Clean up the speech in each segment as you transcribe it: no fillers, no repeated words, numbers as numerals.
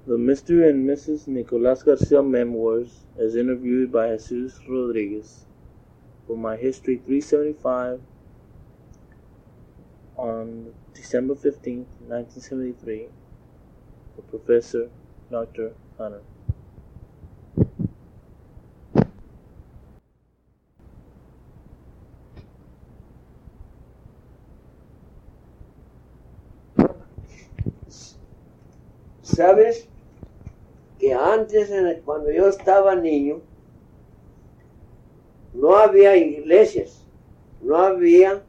The Mr. and Mrs. Nicolas Garcia Memoirs, as interviewed by Jesus Rodriguez, for My History 375, on December 15, 1973, for Professor Dr. Hunter. ¿Sabes? Que antes, cuando yo estaba niño, no había iglesias, no había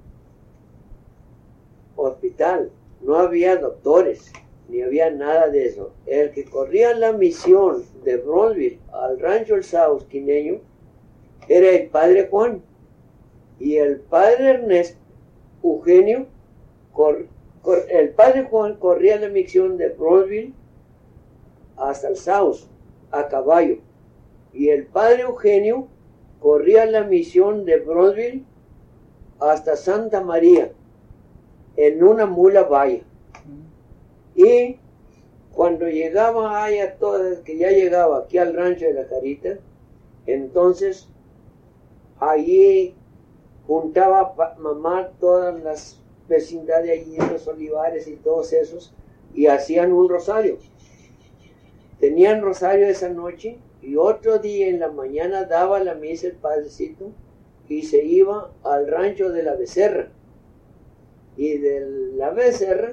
hospital, no había doctores, ni había nada de eso. El que corría la misión de Bronzeville al rancho El Saus quineño era el padre Juan, y el padre Ernesto Eugenio, el padre Juan corría la misión de Bronzeville hasta el Saus a caballo, y el padre Eugenio corría la misión de Bronzeville hasta Santa María en una mula valla. Y cuando llegaba allá, que ya llegaba aquí al rancho de la Carita, entonces allí juntaba mamá todas las vecindades allí, los olivares y todos esos, y hacían un rosario. Tenían rosario esa noche, y otro día en la mañana daba la misa el padrecito y se iba al rancho de la Becerra, y de la Becerra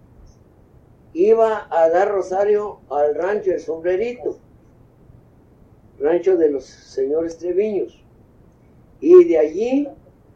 iba a dar rosario al rancho del Sombrerito, rancho de los señores Treviños, y de allí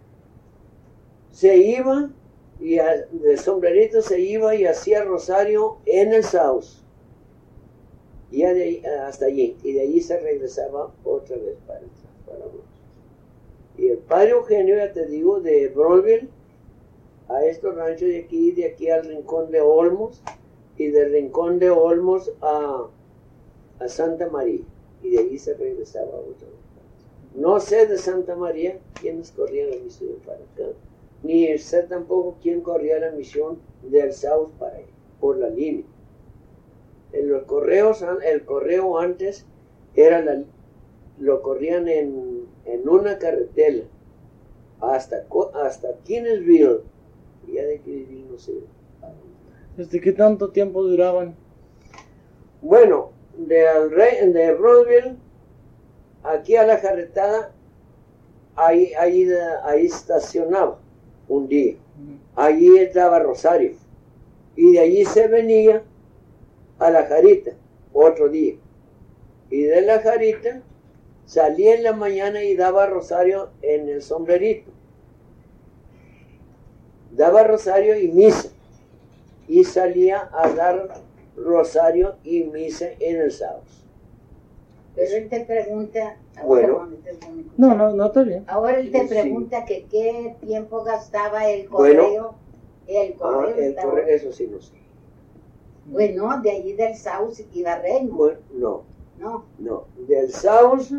se iba, y del Sombrerito se iba y hacía rosario en el Saus, y ya de ahí, hasta allí, y de allí se regresaba otra vez para Bronzeville. Y el padre Eugenio, ya te digo, de Bronzeville a estos ranchos de aquí al Rincón de Olmos, y del Rincón de Olmos a Santa María, y de allí se regresaba otra vez. No sé de Santa María quiénes corrían la misión para acá, ni sé tampoco quién corría la misión del Saus para allá, por la línea. El correo antes era lo corrían en una carretela hasta Kingsville, y ya de Kingsville no sé. ¿Desde qué tanto tiempo duraban? Bueno, de Bronzeville aquí a la carretada, ahí estacionaba un día, allí daba rosario, y de allí se venía a la Jarita otro día, y de la Jarita salía en la mañana y daba rosario en el Sombrerito, daba rosario y misa, y salía a dar rosario y misa en el Saus. Pero él te pregunta, bueno, no está bien. Ahora él te pregunta que qué tiempo gastaba el correo. Bueno, el correo, eso sí no sé. Bueno, de allí del Saus iba a Reyno. Bueno, no, del Saus,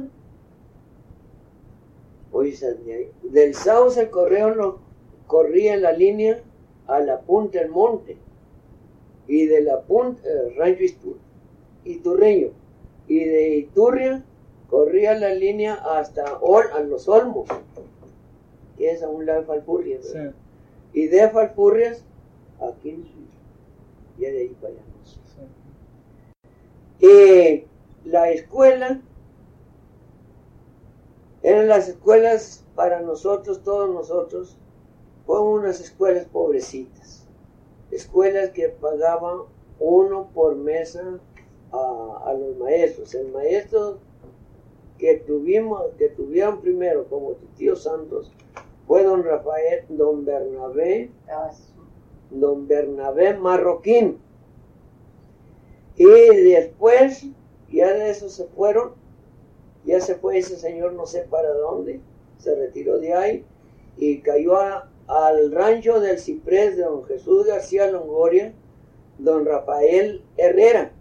del Saus el correo lo corría en la línea a la punta del monte, y de la punta, rancho Iturreño, y de Iturria corría la línea hasta a los Olmos, que es a un lado de Falfurrias, sí. Y de Falfurrias aquí, ya de ahí para allá. Sí. La escuela, eran las escuelas para nosotros, todos nosotros, fueron unas escuelas pobrecitas, escuelas que pagaban uno por mesa a los maestros. El maestro que tuvieron primero como tu tío Santos fue don Rafael, don Bernabé Marroquín, y después ya de eso ya se fue ese señor no sé para dónde, se retiró de ahí y cayó al rancho del Ciprés de don Jesús García Longoria, don Rafael Herrera.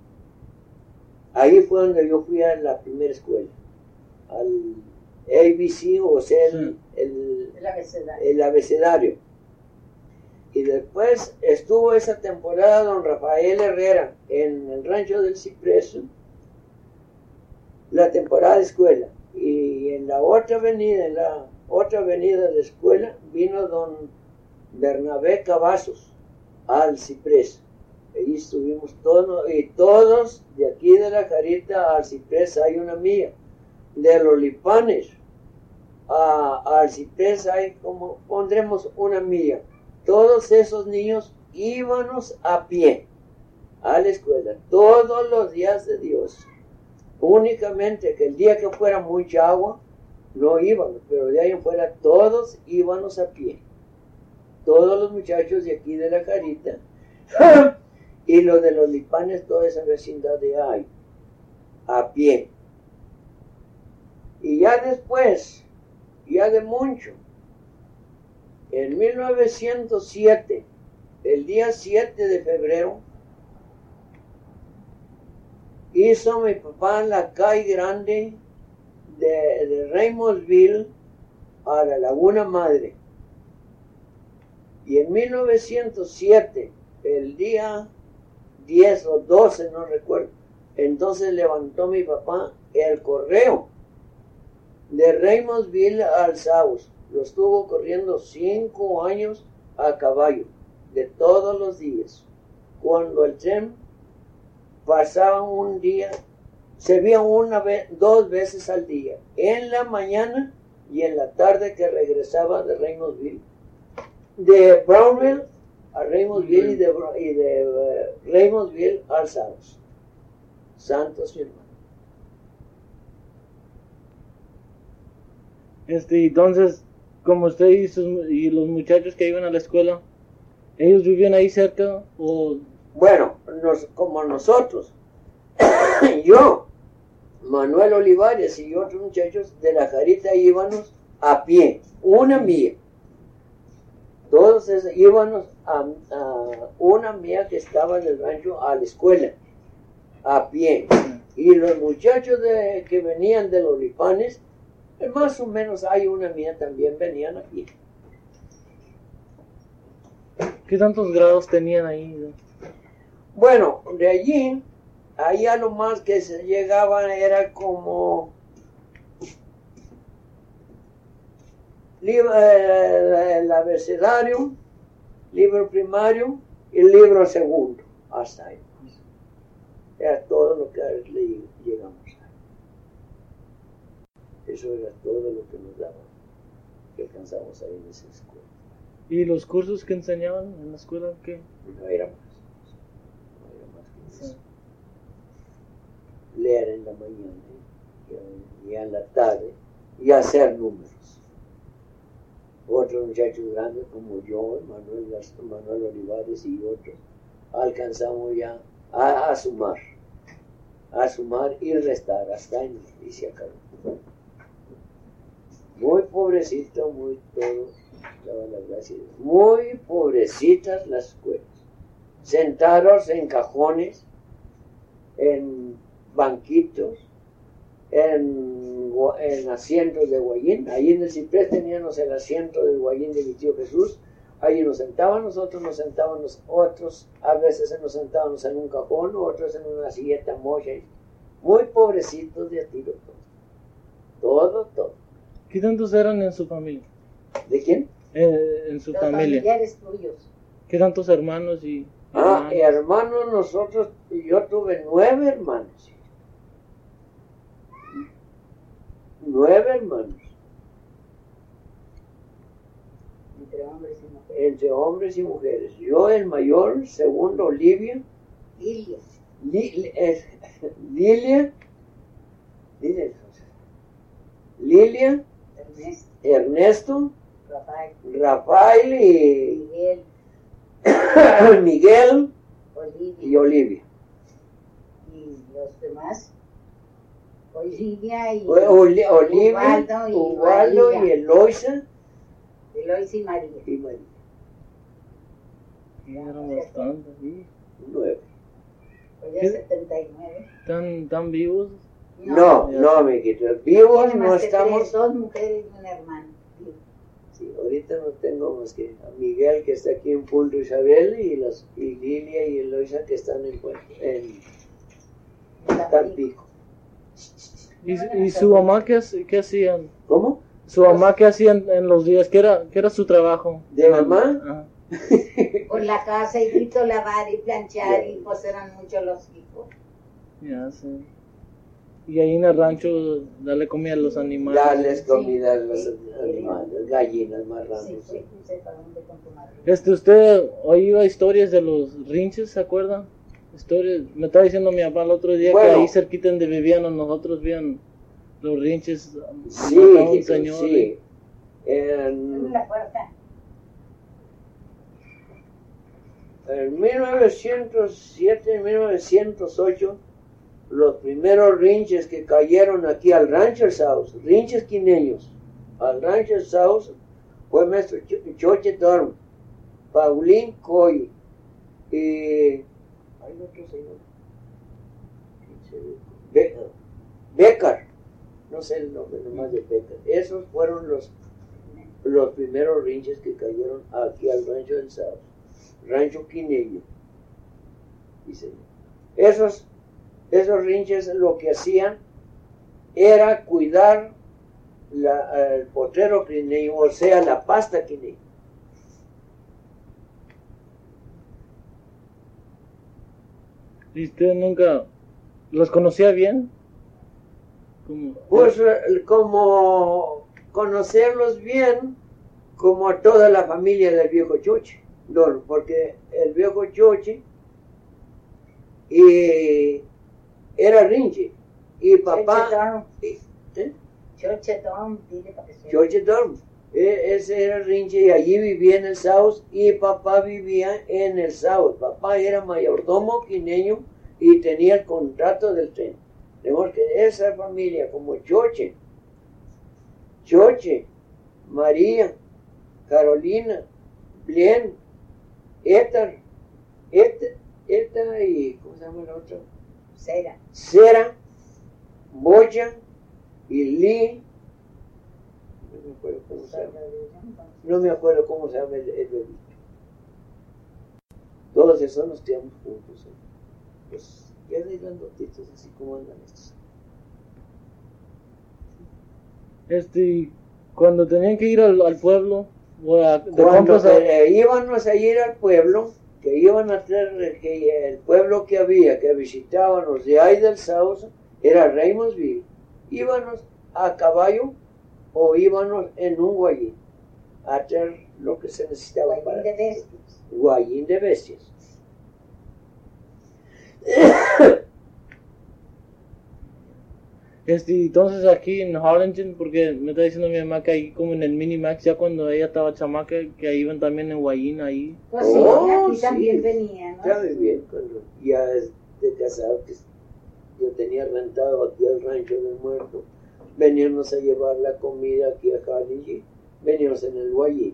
Ahí fue donde yo fui a la primera escuela, al ABC, o sea, el abecedario. Y después estuvo esa temporada don Rafael Herrera en el rancho del Ciprés, la temporada de escuela. Y en la otra avenida, de escuela, vino don Bernabé Cavazos al Ciprés. Allí estuvimos todos, y todos de aquí de la Jarita al Ciprés hay una milla. De los Lipanes al Ciprés hay como, pondremos una milla. Todos esos niños íbamos a pie a la escuela todos los días de Dios. Únicamente que el día que fuera mucha agua no íbamos, pero de ahí en fuera todos íbamos a pie. Todos los muchachos de aquí de la Jarita y los de los Lipanes, toda esa vecindad de ahí, a pie. Y ya después, ya de mucho, en 1907, el día 7 de febrero, hizo mi papá en la calle grande de Reymondsville a la Laguna Madre. Y en 1907, el día 10 o 12, no recuerdo, entonces levantó mi papá el correo de Reymondsville al South. Lo estuvo corriendo 5 años a caballo, de todos los días. Cuando el tren pasaba un día, se veía 2 veces al día, en la mañana y en la tarde que regresaba de Reymondsville. De Brownville a Reymondsville y de Reymondsville al South. Santos y hermanos. Entonces, como usted y los muchachos que iban a la escuela, ¿ellos vivían ahí cerca o...? Bueno, como nosotros, yo, Manuel Olivares y otros muchachos de la Jarita íbamos a pie, una milla. Todos íbamos a una milla que estaba en el rancho a la escuela, a pie. Y los muchachos que venían de los Lipanes, más o menos hay una milla también venían a pie. ¿Qué tantos grados tenían ahí? Bueno, de allí, a lo más que se llegaban era como el abecedario, libro primario y el libro segundo, hasta ahí. Era todo lo que llegamos ahí. Eso era todo lo que nos daban, que alcanzamos ahí en esa escuela. ¿Y los cursos que enseñaban en la escuela qué? No era más que eso. Leer en la mañana y en la tarde y hacer números. Otros muchachos grandes como yo, Manuel Olivares y otros, alcanzamos ya a sumar y restar hasta ahí y se acabó. Muy pobrecito, muy todo, daba las gracias. Muy pobrecitas las escuelas. Sentados en cajones, en banquitos, en asientos de guayín. Ahí en el Ciprés teníamos el asiento del guayín de mi tío Jesús. Ahí nos sentábamos, nosotros nos sentábamos, otros a veces nos sentábamos en un cajón, otros en una silleta mocha. Muy pobrecitos de a tiro todo. ¿Qué tantos eran en su familia? ¿De quién? En su Los familia. familiares tuyos. ¿Qué tantos hermanos y hermanos nosotros, yo tuve 9 hermanos. 9 hermanos. Entre hombres y mujeres. Entre hombres y mujeres. Yo el mayor, segundo Olivia. Lilia, Ernesto, Rafael y Miguel y Olivia. ¿Y los demás? Olivia y Ubaldo y Eloisa. Eloisa y María. Eran bastantes, ¿sí? 9. Pues ya 79. ¿Tan vivos? No, mi querido. Vivos no estamos. 2 mujeres y un hermano. Sí, ahorita no tengo más que a Miguel que está aquí en Punto Isabel y Lilia y Eloisa que están en Tampico. ¿Y su mamá qué hacían? ¿Cómo? ¿Su mamá qué hacían en los días? ¿Qué era su trabajo? ¿De mamá? Ajá. Por la casa, y grito lavar y planchar, y pues eran muchos los hijos. Ya sé. Y ahí en el rancho darle comida a los animales. Darles comida a Sí, los sí. animales, gallinas, marranos. Sí, Sí. sí, para dónde con tu madre. ¿Usted oía historias de los rinches, se acuerdan? Historias. Me estaba diciendo mi papá el otro día Bueno. que ahí cerquita donde vivíamos nosotros vivían los rinches. Sí, mataban a un hijito, señor. sí. Abre la puerta. En 1907, 1908, los primeros rinches que cayeron aquí al Rancho South, rinches quineños, al Rancho South, fue maestro Choche Dorm, Paulín Coy y hay otro señor, Becar, no sé el nombre nomás de Becar. Esos fueron los primeros rinches que cayeron aquí al Rancho del South. Rancho Quineño. Dice, esos rinches lo que hacían era cuidar el potrero quineño, o sea, la pasta quineña. ¿Y usted nunca los conocía bien? Pues como conocerlos bien, como a toda la familia del viejo Choche. No, porque el viejo Choche era rinche y papá Choche Dorm, dile para que se... Choche Dorm, ese era rinche y allí vivía en el South y papá vivía en el South. Papá era mayordomo quineño y tenía el contrato del tren. De modo que esa familia como Choche, María, Carolina, Blien, Éter y ¿cómo se llama el otro? Cera, Boya y Lee. No me acuerdo cómo se llama el bebito. Todos esos nos quedamos juntos. Pues ya de las notitas así como andan estos. Cuando tenían que ir al pueblo, Cuando íbamos a ir al pueblo, que iban a traer, que el pueblo que había, que visitábamos de ahí del South, era Raymondville. Íbamos a caballo o íbamos en un guayín a traer lo que se necesitaba Guayín de bestias. Guayín de bestias. Entonces aquí en Harlingen, porque me está diciendo mi mamá que ahí como en el Minimax, ya cuando ella estaba chamaca, que ahí iban también en Guayín ahí. Pues sí, aquí también venía, ¿no? Ya bien, cuando ya de casado, que yo tenía rentado aquí el Rancho del Muerto, veníamos a llevar la comida aquí a Harlingen, veníamos en el Guayín.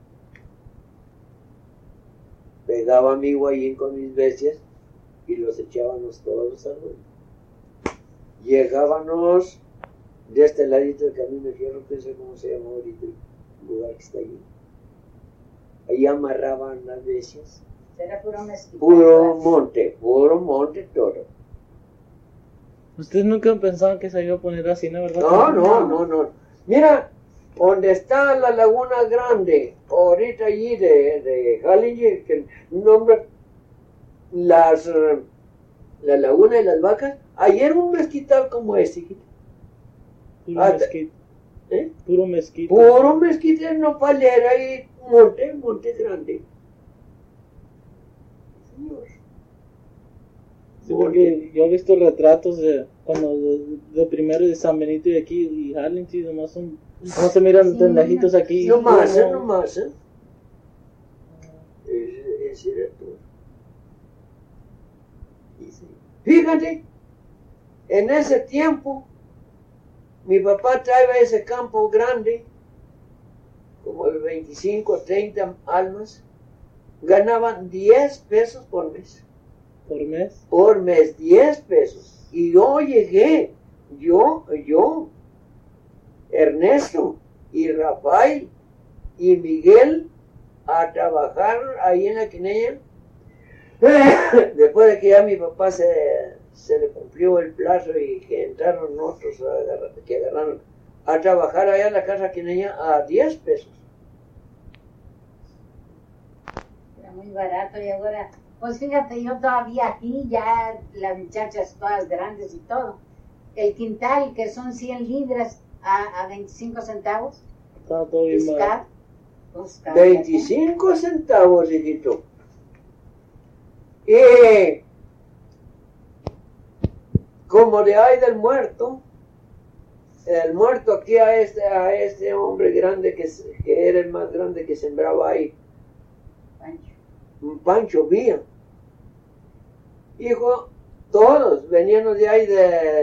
Pegaba mi Guayín con mis bestias y los echábamos todos al vuelo. Llegábamos de este ladito del Camino de Fierro, que no sé cómo se llama ahorita el lugar que está allí. Ahí amarraban las bestias. Era puro mezquite. Puro monte todo. ¿Ustedes nunca pensaban que se iba a poner así, no, verdad? No. Mira, donde está la Laguna Grande, ahorita allí de Harlingen, que nombra la Laguna de las Vacas, ayer un mezquital como este. Puro mezquite. Puro mezquite. Puro mezquite, nopalera y monte grande. Señor. Sí, porque yo he visto retratos de primero de San Benito y aquí y Harlingen, nomás se miran tendajitos aquí. No más. Ese era todo. Fíjate, en ese tiempo, mi papá traía ese campo grande, como de 25 o 30 almas, ganaban 10 pesos por mes. ¿Por mes? Por mes, 10 pesos. Y yo llegué, yo, Ernesto y Rafael y Miguel a trabajar ahí en la Quineña. Después de que ya mi papá se le cumplió el plazo y que entraron otros que agarraron a trabajar allá en la casa Quineña a 10 pesos. Era muy barato y ahora, pues fíjate, yo todavía aquí, ya las muchachas todas grandes y todo, el quintal que son 100 libras a 25 centavos. Está todo bien barato. 25 centavos, hijito. Y como de ahí del muerto, el muerto aquí a este hombre grande que era el más grande que sembraba ahí, Pancho Villa. Hijo, todos venían de ahí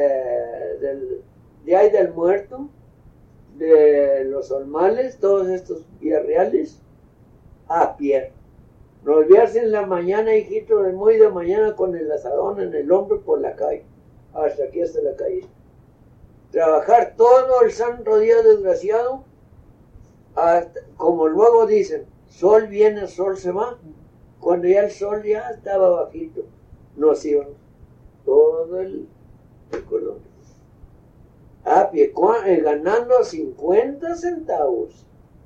de ahí del muerto, de los Olmales, todos estos villarreales, a pie. No olvidarse en la mañana, hijito, muy de mañana con el asadón en el hombro por la calle, hasta aquí hasta la calle. Trabajar todo el santo día desgraciado, hasta, como luego dicen, sol viene, sol se va. Cuando ya el sol ya estaba bajito, nos íbamos todo el colono a pie, ganando 50 centavos.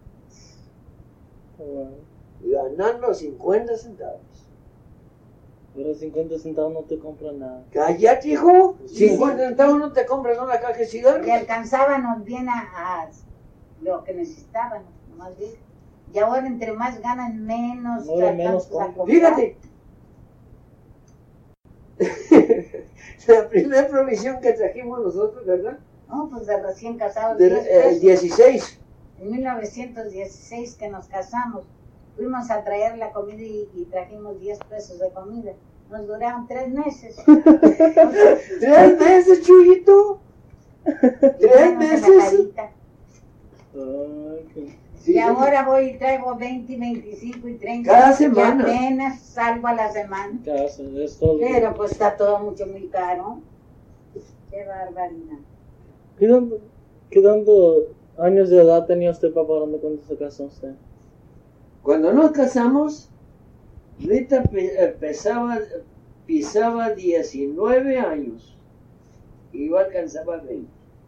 Ganando 50 centavos. Pero 50 centavos no te compran nada. Cállate, hijo. 50 centavos no te compras una caja de cigarros. Le alcanzábamos bien a lo que necesitaban, más bien. Y ahora entre más ganan, menos. Menos Fíjate. La primera provisión que trajimos nosotros, ¿verdad? No, pues de recién casados. 16. En 1916 que nos casamos, fuimos a traer la comida y trajimos 10 pesos de comida. Nos duraron 3 meses. 3 meses, Chuyito. 3 meses. Y ahora voy y traigo 20, 25 y 30. Cada semana. Y apenas salgo a la semana. Pero pues está todo muy caro. Qué barbaridad. ¿Qué tanto años de edad tenía usted, papá, cuando se casó usted? Cuando nos casamos, Rita pisaba 19 años y yo alcanzaba 20.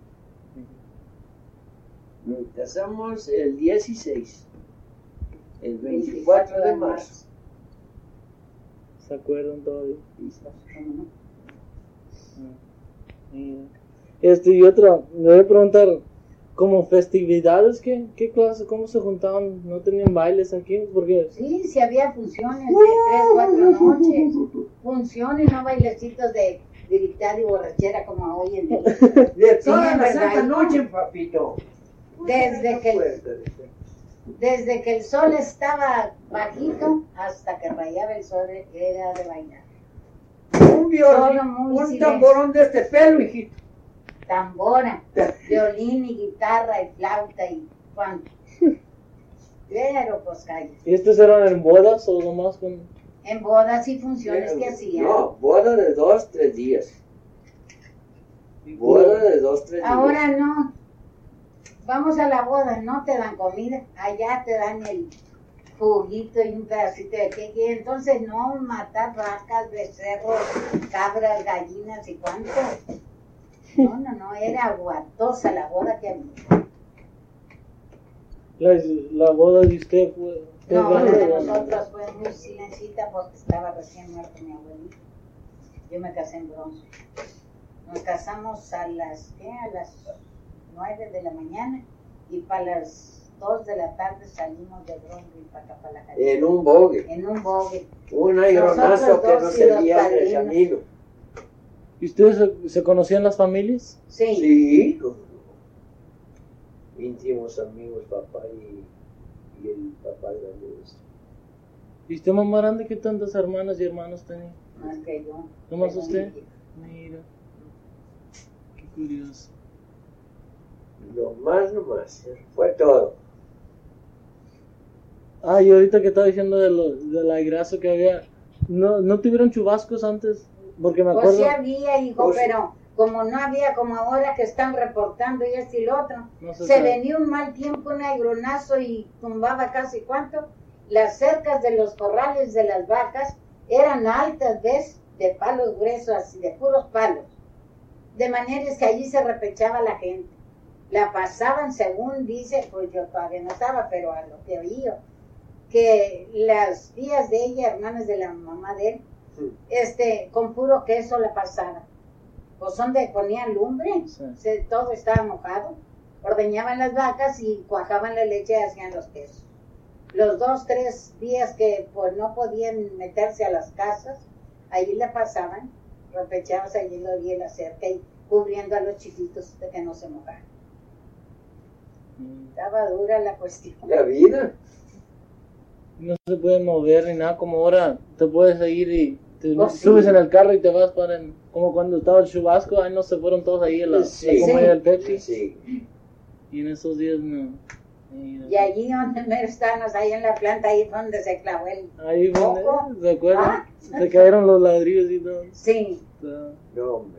Nos casamos el 16, el 24 de marzo. ¿Se acuerdan todavía? Y otra, le voy a preguntar, como festividades, ¿qué clase, cómo se juntaban? ¿No tenían bailes aquí? Porque sí había funciones de 3, 4 noches, funciones, no bailecitos de gritar y borrachera como hoy en día. De toda la santa noche, papito. Desde que el sol estaba bajito hasta que rayaba el sol era de bailar. Un violín, un tamborón de este pelo, hijito. Tambora, violín y guitarra y flauta y cuánto. Pero pues calla. ¿Y estos eran en bodas o nomás con...? En bodas y funciones que hacían. No, boda de 2, 3 días. Boda de 2, 3 días. Ahora no. Vamos a la boda, no te dan comida. Allá te dan el juguito y un pedacito de cake. Y entonces no, matar vacas, becerros, cabras, gallinas y cuánto. No, era aguatosa la boda que había. La boda de usted fue... No, la de nosotros fue muy silencita porque estaba recién muerto mi abuelito. Yo me casé en Bronce. Nos casamos a las 9 de la mañana y para las 2 de la tarde salimos de Bronce y para acá, para la calle. En un bogue. Un aeronazo que no servía de camino. ¿Y ustedes se conocían las familias? Sí. Sí. Íntimos amigos, papá y el papá de la luz. ¿Y usted, mamá grande, qué tantas hermanas y hermanos tenía? Más que yo. ¿Nomás usted? Mira. Qué curioso. Nomás, fue todo. Y ahorita que estaba diciendo del aigrazo que había, ¿no tuvieron chubascos antes? Porque me acuerdo... Pues sí había, hijo, pero como no había como ahora que están reportando y esto y lo otro, No se sabe. venía un mal tiempo, un agronazo y tumbaba casi cuánto. Las cercas de los corrales de las vacas eran altas, ¿ves? De palos gruesos, así, de puros palos. De manera es que allí se repechaba la gente. La pasaban, según dice, pues yo todavía no estaba, pero a lo que oí, que las tías de ella, hermanas de la mamá de él, con puro queso la pasaban. Pues donde ponían lumbre, Sí. todo estaba mojado. Ordeñaban las vacas y cuajaban la leche y hacían los quesos. Los 2, 3 días que pues no podían meterse a las casas, allí la pasaban, repechados allí en la orilla de la cerca y cubriendo a los chiquitos de que no se mojaran. Estaba dura la cuestión. La vida. No se pueden mover ni nada, como ahora te puedes ir y te Oh, sí. subes en el carro y te vas para como cuando estaba el chubasco, ahí no se fueron todos ahí a la Sí. comunidad del Pepsi. Sí. Y en esos días no. Y allí donde mero estábamos, ahí en la planta, ahí fue donde se clavó el... Ahí fue, ¿Poco? ¿se acuerdan? Ah. Se cayeron los ladrillos y todo. Sí, No, hombre.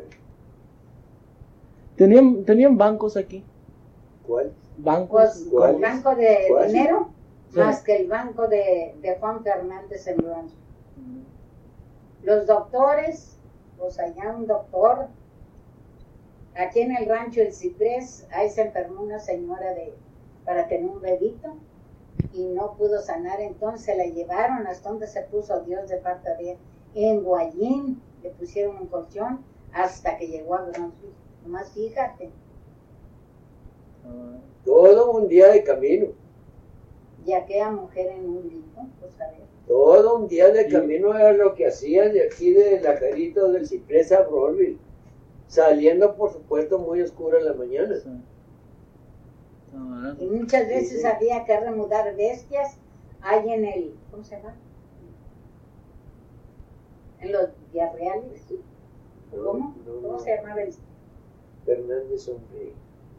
Tenían bancos aquí. ¿Cuál? Bancos. pues ¿Cuál? el banco de ¿Cuál? dinero, Sí. más que el banco de Juan Fernández en Brunswick. Los doctores, pues allá un doctor, aquí en el rancho El Ciprés, ahí se enfermó una señora para tener un bebito y no pudo sanar, entonces la llevaron hasta donde se puso Dios de parte de él. En Guayín le pusieron un colchón hasta que llegó a Brunswick. Nomás fíjate, Ah, Todo un día de camino. y aquella mujer en un libro, pues a ver. Todo un día de Sí. camino era lo que hacía de aquí de la Jarito del Ciprés a Broadville. Saliendo, por supuesto, muy oscura en la mañana. sí. Ah, Y muchas veces sí. había que remudar bestias ahí en el, ¿cómo se llama? En los diarreales. ¿Cómo? ¿Cómo se llamaba el? Fernández, hombre.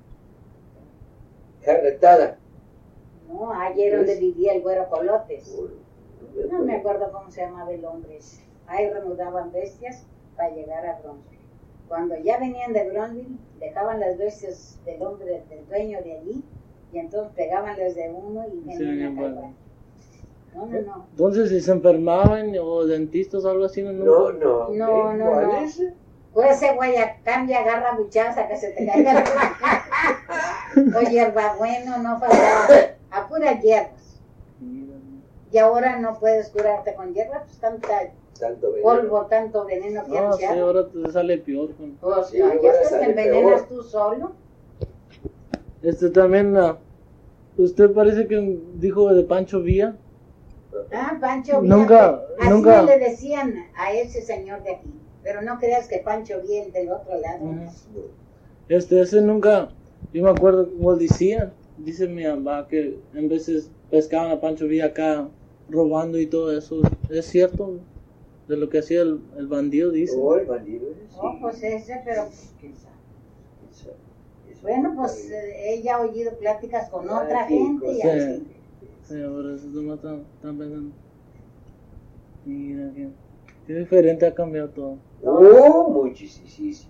Carretada. No, ayer donde vivía el güero Colotes. Bueno, No me acuerdo cómo se llamaba el hombre ese. Ahí remudaban bestias para llegar a Bronzeville. Cuando ya venían de Bronzeville, dejaban las bestias del hombre, del dueño de allí, y entonces pegaban las de uno y venían Sí, acá. bueno. No. Entonces, si se enfermaban o dentistas o algo así, no. No, No, no, ¿cuál no. es? Pues ese Guayacán ya agarra buchadas a que se te caiga la... O hierbabueno, no faltaba. A puras hierbas. Mira, Y ahora no puedes curarte con hierba, pues tanta Tanto veneno. polvo, tanto veneno que no, han sí, echado. ahora te sale peor. Pues Sí, allá ahora te sale envenenas peor. tú solo. También, usted parece que dijo de Pancho Villa. Ah, Pancho Villa. Nunca- Así nunca- le decían a ese señor de aquí. Pero no creas que Pancho Villa el del otro lado. Ujú. No. Ese nunca, yo me acuerdo como decía, dice mi mamá que en veces pescaban a Pancho Villa acá robando y todo eso. ¿Es cierto? De lo que hacía el bandido, dice. Oh, el bandido ese, sí. Oh, pues ese, pero pues, quién sabe. Eso Bueno, no pues sabía. ella ha oído pláticas con Ah, otra sí, gente y sí. así. Sí, ahora eso nomás están pensando. Mira qué diferente ha cambiado todo. Oh, muchísimo.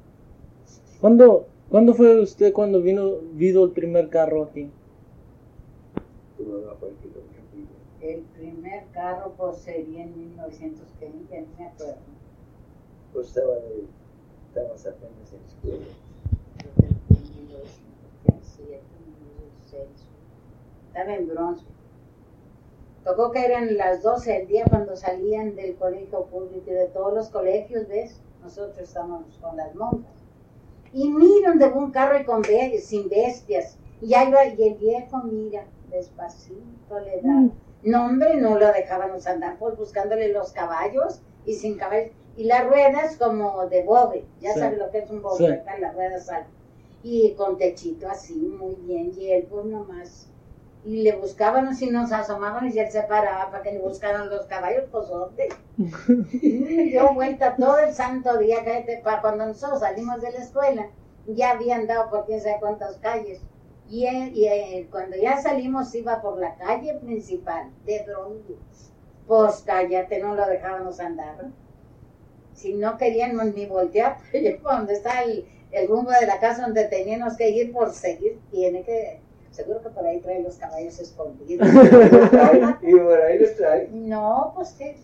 ¿Cuándo fue usted cuando vino el primer carro aquí? Tu mamá fue el que lo vio. El primer carro pues sería en 1920, no me acuerdo. Pues estabas apenas en la escuela. Creo que fue en 1907, 1906. Estaba en Brunswick. Tocó que eran las 12 del día cuando salían del colegio público y de todos los colegios, ¿ves? Nosotros estábamos con las monjas. Y miran de un carro y sin bestias. Y ahí va, y el viejo, mira, despacito le da. No, hombre, no lo dejábamos andar, pues buscándole los caballos y sin caballos. Y las ruedas como de bobe, ya Sí. sabes lo que es un bobe, Sí. ¿verdad? Las ruedas altas. Y con techito así, muy bien, y él pues nomás. Y le buscábamos y nos asomábamos y él se paraba para que le buscaran los caballos, pues ¿dónde? Dio vuelta todo el santo día, para cuando nosotros salimos de la escuela, ya habían dado por quién sabe cuántas calles. Y él, cuando ya salimos iba por la calle principal de Bronzeville. Pues cállate, no lo dejábamos andar. Si no queríamos ni voltear, para donde está el rumbo de la casa donde teníamos que ir por seguir, seguro que por ahí trae los caballos escondidos. Y por ahí los trae. No, pues qué.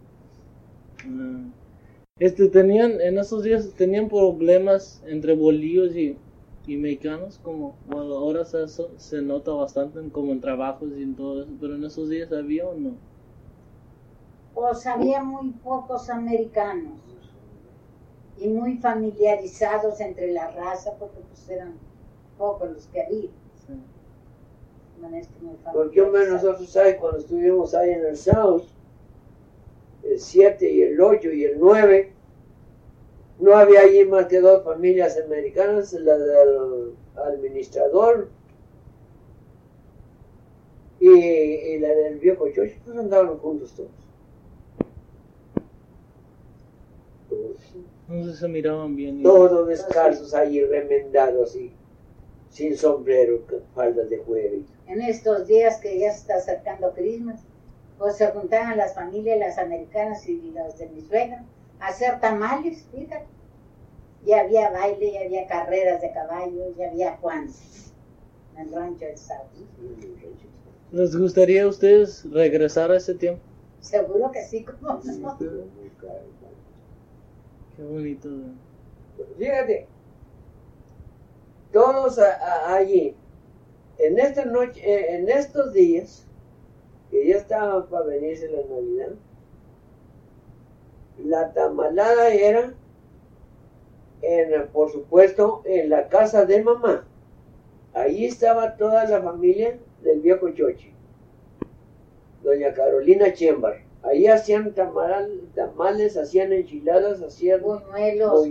Tenían, en esos días, tenían problemas entre bolillos y mexicanos, como bueno, ahora se nota bastante como en trabajos y en todo eso, pero en esos días había o no. Pues había muy pocos americanos y muy familiarizados entre la raza, porque pues eran pocos los que había. Sí. Porque hombre, nosotros ¿sabes? Cuando estuvimos ahí en el South, el 7 y el 8 y el 9, no había allí más que 2 familias americanas, la del administrador y la del viejo Chocho, pues andaban juntos todos. Entonces se miraban bien. Todos descalzos allí, remendados y sin sombrero, faldas de cuero. En estos días que ya se está acercando Christmas, pues se juntaban las familias, las americanas y las de mi suegra, a hacer tamales, fíjate. Ya había baile, ya había carreras de caballos, ya había Juanes en el rancho del South. ¿Les gustaría a ustedes regresar a ese tiempo? Seguro que sí, como no. Qué bonito. Fíjate, todos allí, en esta noche, en estos días, que ya estaban para venirse la Navidad, la tamalada era, por supuesto, en la casa de mamá. Ahí estaba toda la familia del viejo Chochi, doña Carolina Chembar. Ahí hacían tamales, hacían enchiladas, hacían buñuelos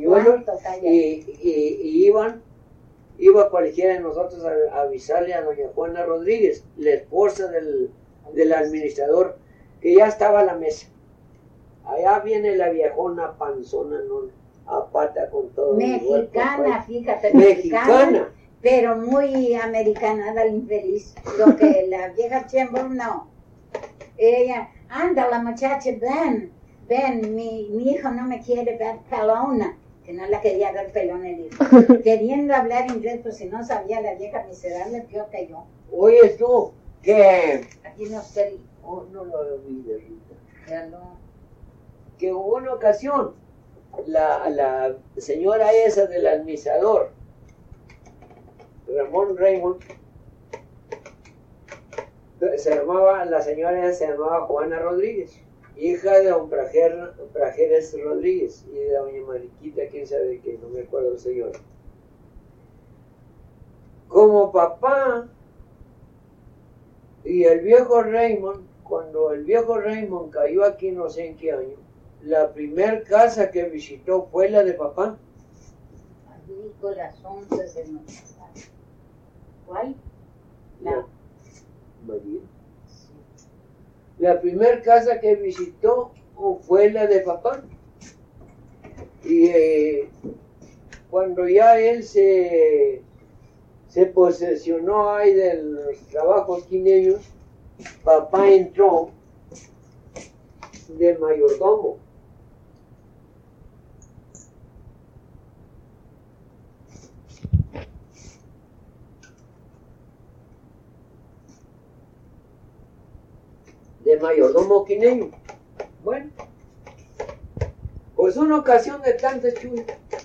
y iba cualquiera de nosotros a avisarle a doña Juana Rodríguez, la esposa del administrador, que ya estaba a la mesa. Allá viene la viejona panzona, ¿no? A pata con todo. Mexicana, fíjate, mexicana. Pero muy americanada la infeliz. Lo que la vieja Chembor no. Ella, anda la muchacha, ven, mi hijo no me quiere ver pelona. Que no la quería ver pelona el hijo. Queriendo hablar inglés, pues si no sabía la vieja miserable, peor que yo. Oye tú, que... Aquí no sé. Oh, no lo vi de Rita. Ya no. Que hubo una ocasión, la señora esa del administrador, Ramón Raymond, la señora se llamaba Juana Rodríguez, hija de don Prajeres Rodríguez y de doña Mariquita, quién sabe qué, no me acuerdo el señor. Como papá y el viejo Raymond, cuando el viejo Raymond cayó aquí no sé en qué año, la primer casa que visitó fue la de papá. Allí con las 11 de noche. ¿Cuál? La María. Sí. La primer casa que visitó fue la de papá. Y cuando ya él se posesionó ahí de los trabajos quineños, papá entró de mayordomo. De mayordomo quineño. Bueno, pues una ocasión de tanta chulla,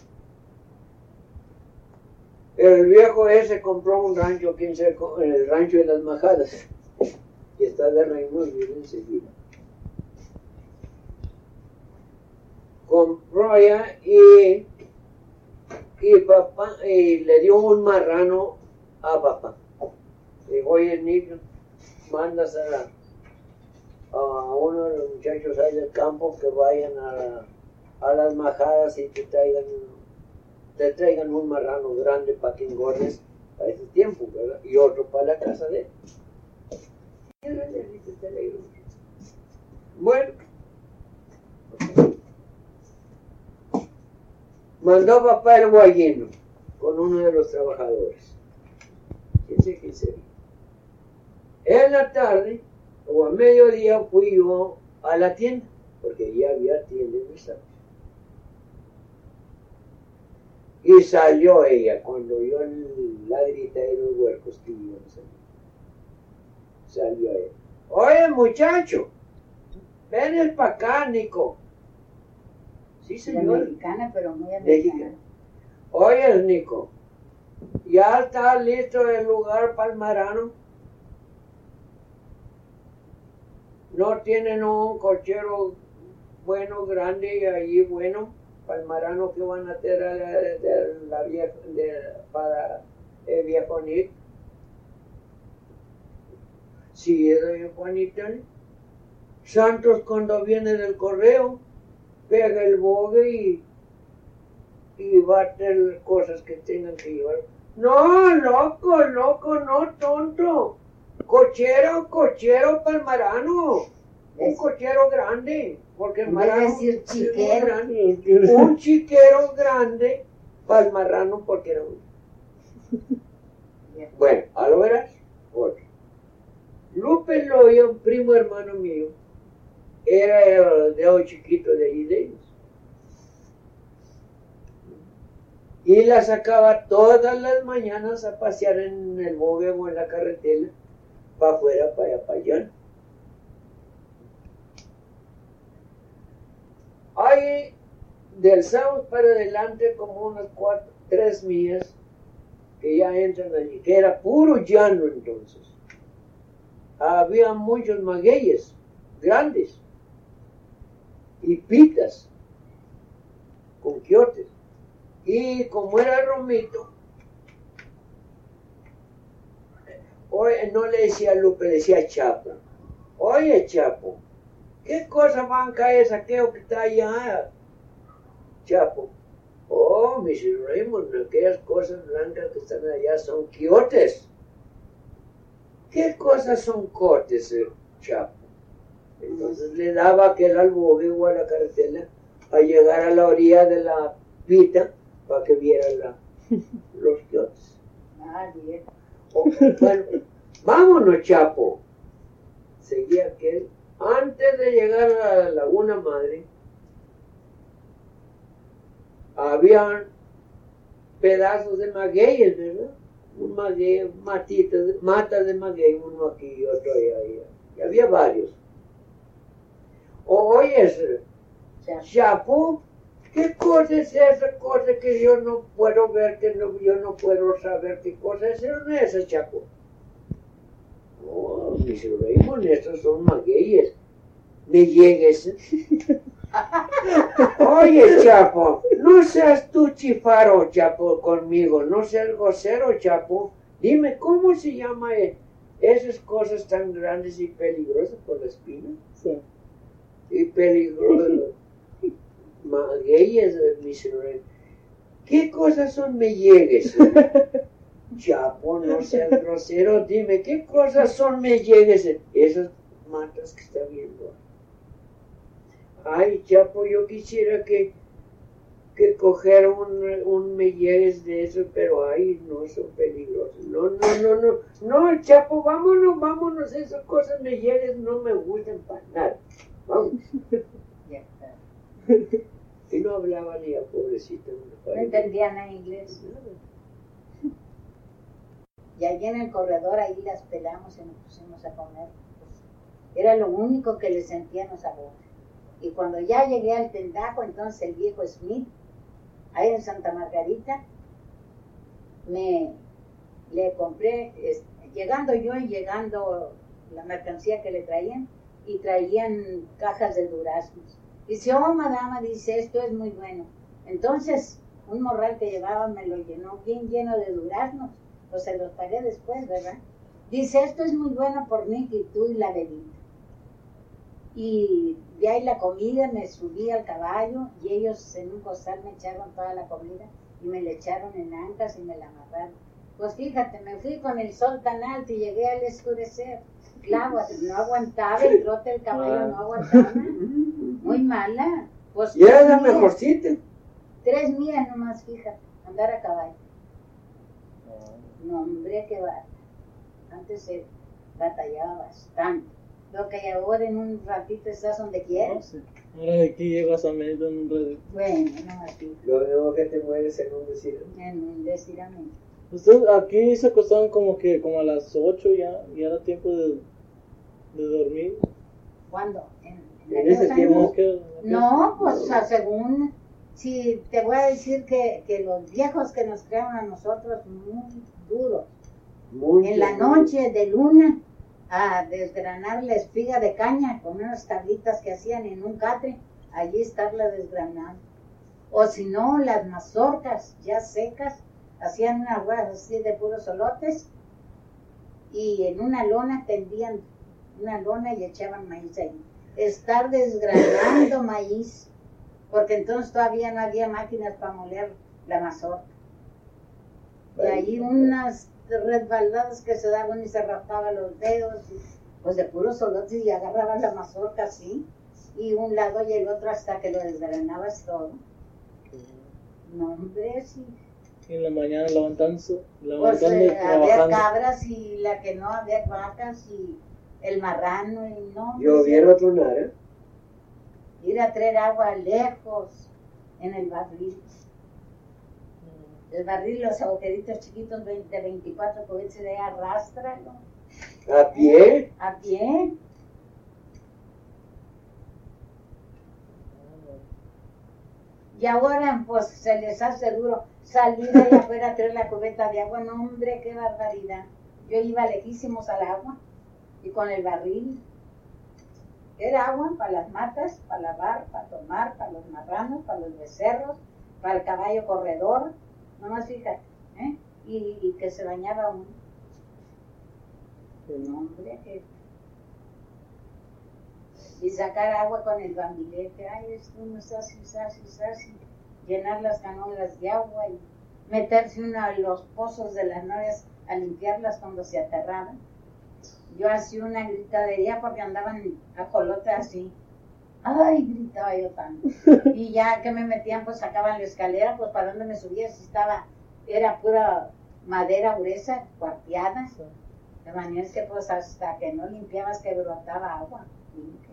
el viejo ese compró un rancho aquí en el rancho de las Majadas, que está de Raimundo bien enseguida. Compró allá y papá le dio un marrano a papá. Dijo, oye niño, mandas a uno de los muchachos ahí del campo que vayan a las Majadas y te traigan un marrano grande para que engordes a ese tiempo, ¿verdad? Y otro para la casa de él. Bueno, mandó papá el guayino con uno de los trabajadores. ¿Quién sé quién sería? En la tarde o a mediodía fui yo a la tienda, porque ya había tienda en mi estado. Y salió ella cuando oyó la grita de los huercos que iban a salir. Salió ella. Oye, muchacho, ven para acá, Nico. Sí, señor. Mexicana, pero muy Mexicana. americana. Oye, Nico, ¿ya está listo el lugar para el marano? ¿No tienen un cochero bueno, grande, allí bueno, para el marano que van a tener para el viejo Nick? Sí, doña Juanita. Santos cuando viene del correo, pega el bogue y bate las cosas que tengan que llevar. No, loco, no, tonto. Cochero para el marano. Un cochero grande, porque el marano decir chiquero. grande. Un chiquero grande para el marrano porque era un... Bueno, ahora verás otro. Lupe Loya, un primo hermano mío, era de un chiquito de ahí de ellos. Y la sacaba todas las mañanas a pasear en el bogue o en la carretera, para afuera, para allá, para allá. Hay del South para adelante como unas 3 millas que ya entran allí, que era puro llano entonces. Había muchos magueyes grandes y pitas con quiotes. Y como era Romito, no le decía Lupe, le decía Chapo. Oye, Chapo, ¿qué cosa banca es aquello que está allá? Chapo. Oh, Mrs. Raymond, aquellas cosas blancas que están allá son quiotes. ¿Qué cosas son cotes, Chapo? Entonces le daba aquel al bogue o a la carretera a llegar a la orilla de la pita para que viera los quiotes. Ah, bien. Bueno, vámonos, Chapo. Seguía aquel. Antes de llegar a la Laguna Madre, habían pedazos de magueyes, ¿verdad? Un maguey, matas de maguey, uno aquí y otro allá. Y había varios. Oye, Chapo, ¿qué cosa es esa cosa que yo no puedo ver, yo no puedo saber qué cosa es esa, Chapo? Oh, mis Raymond, estos son magueyes. Me llegues. Oye, Chapo, no seas tú chifaro, Chapo, conmigo, no seas grosero, Chapo. Dime, ¿cómo se llama esas cosas tan grandes y peligrosas por la espina? Sí. Y peligrosas. Magueyes, mis Raymond. ¿Qué cosas son mellegues? Chapo, no seas grosero, dime, ¿qué cosas son mellegues? Esas matas que está viendo. Ay, Chapo, yo quisiera que coger un mellegues de eso, pero ay, no, son peligrosos. No, Chapo, vámonos, esas cosas mellegues no me gustan para nada. Vamos. Ya está. Y no hablaba ni a pobrecita. No entendían en inglés. Y allí en el corredor, ahí las pelamos y nos pusimos a comer. Pues, era lo único que le sentíamos sabor. Y cuando ya llegué al Tendaco, entonces el viejo Smith, ahí en Santa Margarita, le compré, llegando yo y llegando la mercancía que le traían, y traían cajas de duraznos. Dice, oh, madama, dice, esto es muy bueno. Entonces, un morral que llevaba me lo llenó bien lleno de duraznos. Pues se los pagué después, ¿verdad? Dice, esto es muy bueno por Nick y tú y la bebida. Y de ahí la comida, me subí al caballo y ellos en un costal me echaron toda la comida y me la echaron en ancas y me la amarraron. Pues fíjate, me fui con el sol tan alto y llegué al escurecer. Claro, no aguantaba el trote del caballo, no aguantaba. Muy mala. Pues y era la mejorcita. 3 millas nomás, fíjate, andar a caballo. No, hombre, que va. Antes se batallaba bastante. Lo que ahora en un ratito estás donde quieres. Ahora de aquí llego a San Benito en un radio. Bueno, no así, Lo mismo que te mueres en un desierto. en un destiramiento. Ustedes aquí se acostaban como a las 8 ya, y era tiempo de dormir. ¿Cuándo? En ese aquellos tiempo. años? ¿Qué- No, pues según, si te voy a decir que los viejos que nos crearon a nosotros muy duros, Mucho, en la noche de luna, a desgranar la espiga de caña con unas tablitas que hacían en un catre, allí estarla desgranando. O si no, las mazorcas ya secas, hacían unas ruedas así de puros solotes y en una lona tendían una lona y echaban maíz ahí. Estar desgranando maíz, porque entonces todavía no había máquinas para moler la mazorca. Y ahí unas resbaladas que se daban y se raspaban los dedos, y, pues de puros solotes, y agarraban la mazorca así, y un lado y el otro hasta que lo desgranabas todo. No, hombre, sí. Y en la mañana levantando Pues y había trabajando. cabras y la que no, había vacas y el marrano y no. Llovieron tronar, Ir a traer agua lejos en el barril. El barril, los agujeritos chiquitos de 24 cubetas de arrástralo a pie. a pie. Y ahora pues se les hace duro salir allá afuera a traer la cubeta de agua. No, hombre, qué barbaridad. Yo iba lejísimos al agua y con el barril. Era agua para las matas, para lavar, para tomar, para los marranos, para los becerros, para el caballo corredor. Nomás fíjate, ¿eh? Y que se bañaba uno. No, hombre, que... Y sacar agua con el bambilete, ay, esto no es así, llenar las canolas de agua y meterse uno a los pozos de las novias a limpiarlas cuando se aterraban. Yo hacía una gritadería porque andaban ajolotes así. Ay, gritaba yo tanto. Y ya que me metían, pues sacaban la escalera, pues para dónde me subía, si estaba, era pura madera gruesa, cuarteada. De manera que pues hasta que no limpiabas que brotaba agua limpia.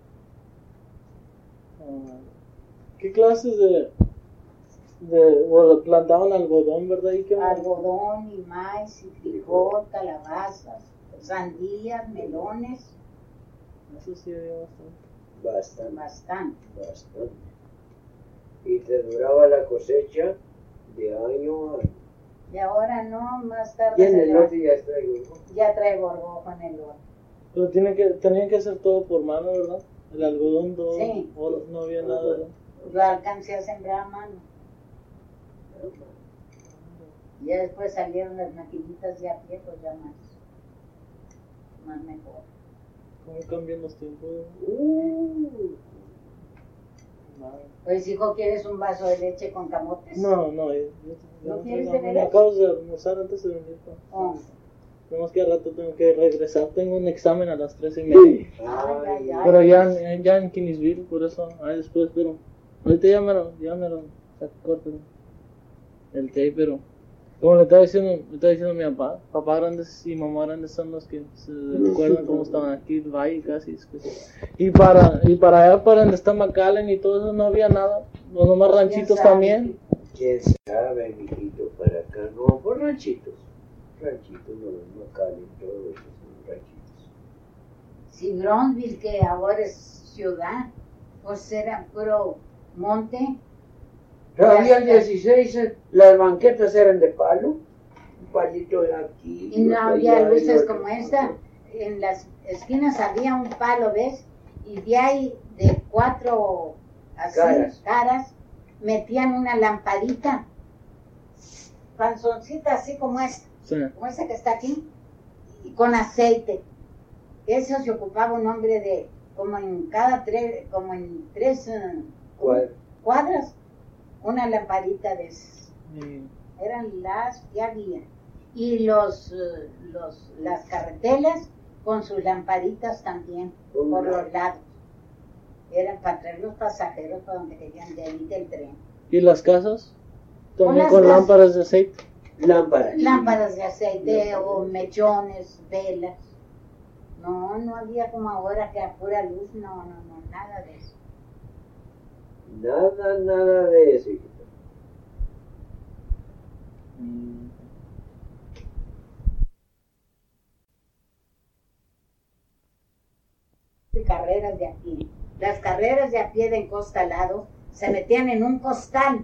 ¿Qué clases bueno, plantaban algodón, verdad? ¿Y qué más? Algodón y maíz y frijol, calabazas, sandías, melones, Eso sí había bastante. bastante. Bastante. Y te duraba la cosecha de año a año. Y ahora no, más tarde Y en se el le- norte ya está igual. ya trae borbojo en el horno. Pero tenían que hacer todo por mano, ¿verdad? El algodón, todo. Sí. No había nada, ¿verdad? Yo alcancé a sembrar a mano. Ya después salieron las maquinitas ya a pie, pues ya más mejor. ¿Cómo cambian los tiempos? Nada. Pues hijo, ¿quieres un vaso de leche con camotes? No, yo ¿No quieres tengo- de me veras? acabo de almorzar antes de venir. Oh. Nomás que al rato tengo que regresar. Tengo un examen a las 3:30. Ay. Pero ya en Kingsville, por eso. Ahí después, pero. Ahorita ya me lo corto el tape, pero. Como le estaba diciendo mi papá grandes y mamá grandes son los que se recuerdan cómo estaban aquí, el valle casi. Y para allá, para donde está McAllen y todo eso, no había nada. Los nomás ranchitos sabe? también. ¿Quién sabe, mijito? Para acá no, por ranchitos. Ranchitos, no calen, todo eso son ranchitos. Si Bronzeville, que ahora es ciudad, pues era puro monte. Todavía el 16, las banquetas eran de palo. Un palito de aquí. Y no otro había allá, y luces otro como acá. esta. En las esquinas había un palo, ¿ves? Y de ahí, de 4 así, caras, metían una lamparita, panzoncita así como esta, Sí. como esa que está aquí, y con aceite. Eso se ocupaba un hombre de, como en 3 ¿Cuál? cuadras, una lamparita de esas. Y- Eran las que había. Y las carretelas con sus lamparitas también, Con por la- los lados. Eran para traer los pasajeros para donde querían de ahí del tren. ¿Y las casas? También las con casas. lámparas de aceite. Lámparas. Lámparas de aceite Lámparas. o mechones, velas. No había como ahora que a pura luz, no, nada de eso. Nada de eso, hijito. Carreras de a pie. Las carreras de a pie de encostalado se metían en un costal,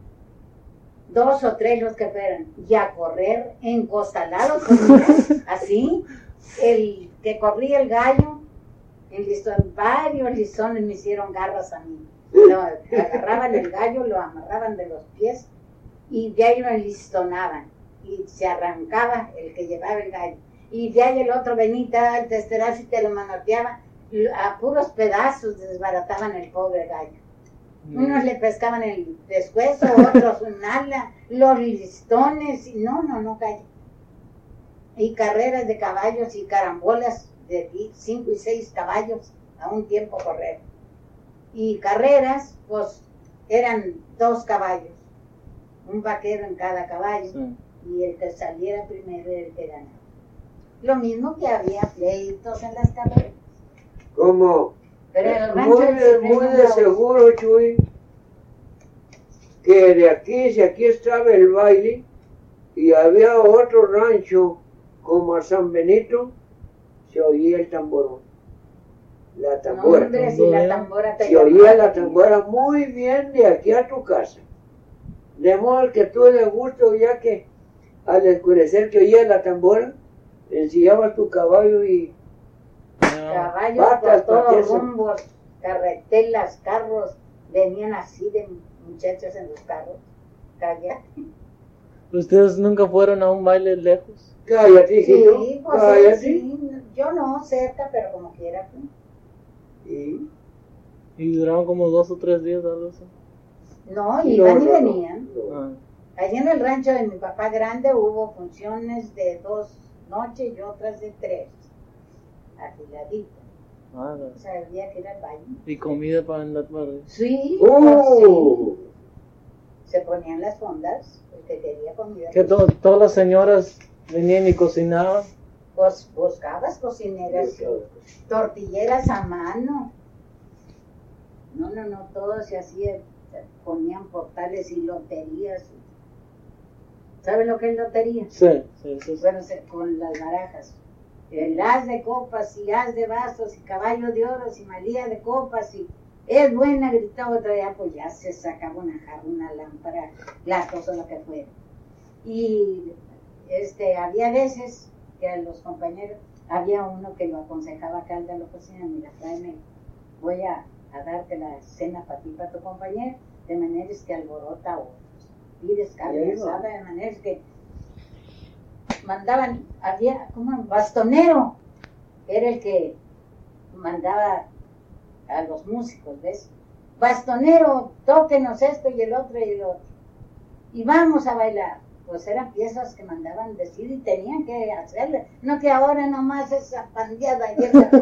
2 o 3 los que fueran, y a correr encostalados, así, el que corría el gallo, varios listones me hicieron garras a mí. Lo agarraban el gallo, lo amarraban de los pies y de ahí lo enlistonaban y se arrancaba el que llevaba el gallo. Y de ahí el otro venía al testerazo y te lo manoteaba. A puros pedazos desbarataban el pobre gallo. Unos le pescaban el pescuezo, otros un ala, los listones, y no gallo. Y carreras de caballos y carambolas de 5 y 6 caballos a un tiempo correr. Y carreras, pues eran 2 caballos, un vaquero en cada caballo, y el que saliera primero era el que ganaba. Lo mismo que había pleitos en las carreras. Como pero el rancho muy de seguro, Chuy, que de aquí, si aquí estaba el baile, y había otro rancho como a San Benito, se oía el tamborón, la tambora. No, hombre, si la tambora te se oía la tambora muy bien de aquí a tu casa. De modo que tú de gusto, ya que al oscurecer que oía la tambora, ensillabas tu caballo y caballos por todos rumbos, carretelas, carros, venían así de muchachos en los carros. Cállate. ¿Ustedes nunca fueron a un baile lejos? Cállate, hijito. Sí, pues cállate. Sí, yo no, cerca, pero como quiera. ¿Y duraron como 2 o 3 días algo así? No, iban y venían. No. Allí en el rancho de mi papá grande hubo funciones de 2 noches y otras de 3. Afiladito. O sea, el día que era el baño. ¿Y comida para andar para arriba? Sí, sí. Se ponían las fondas, el que quería comida. ¿Que todas las señoras venían y cocinaban? Pues buscabas cocineras, tortilleras a mano. No, todo se hacía, ponían portales y loterías. ¿Saben lo que es lotería? Sí. Bueno, con las barajas. El as de copas y as de vasos y caballo de oro y malía de copas y es buena, gritaba otra vez, pues ya se sacaba una jarra, una lámpara, platos o lo que fuera. Y había veces que a los compañeros, había uno que lo aconsejaba acá al de la oficina, mira, tráeme, voy a darte la cena para ti, para tu compañero, de manera que alborota a otros. Pides carne asada, de manera que mandaban, había como bastonero, era el que mandaba a los músicos, ¿ves? Bastonero, tóquenos esto y el otro, y vamos a bailar. Pues eran piezas que mandaban decir y tenían que hacerle, no que ahora nomás esa pandeada y esa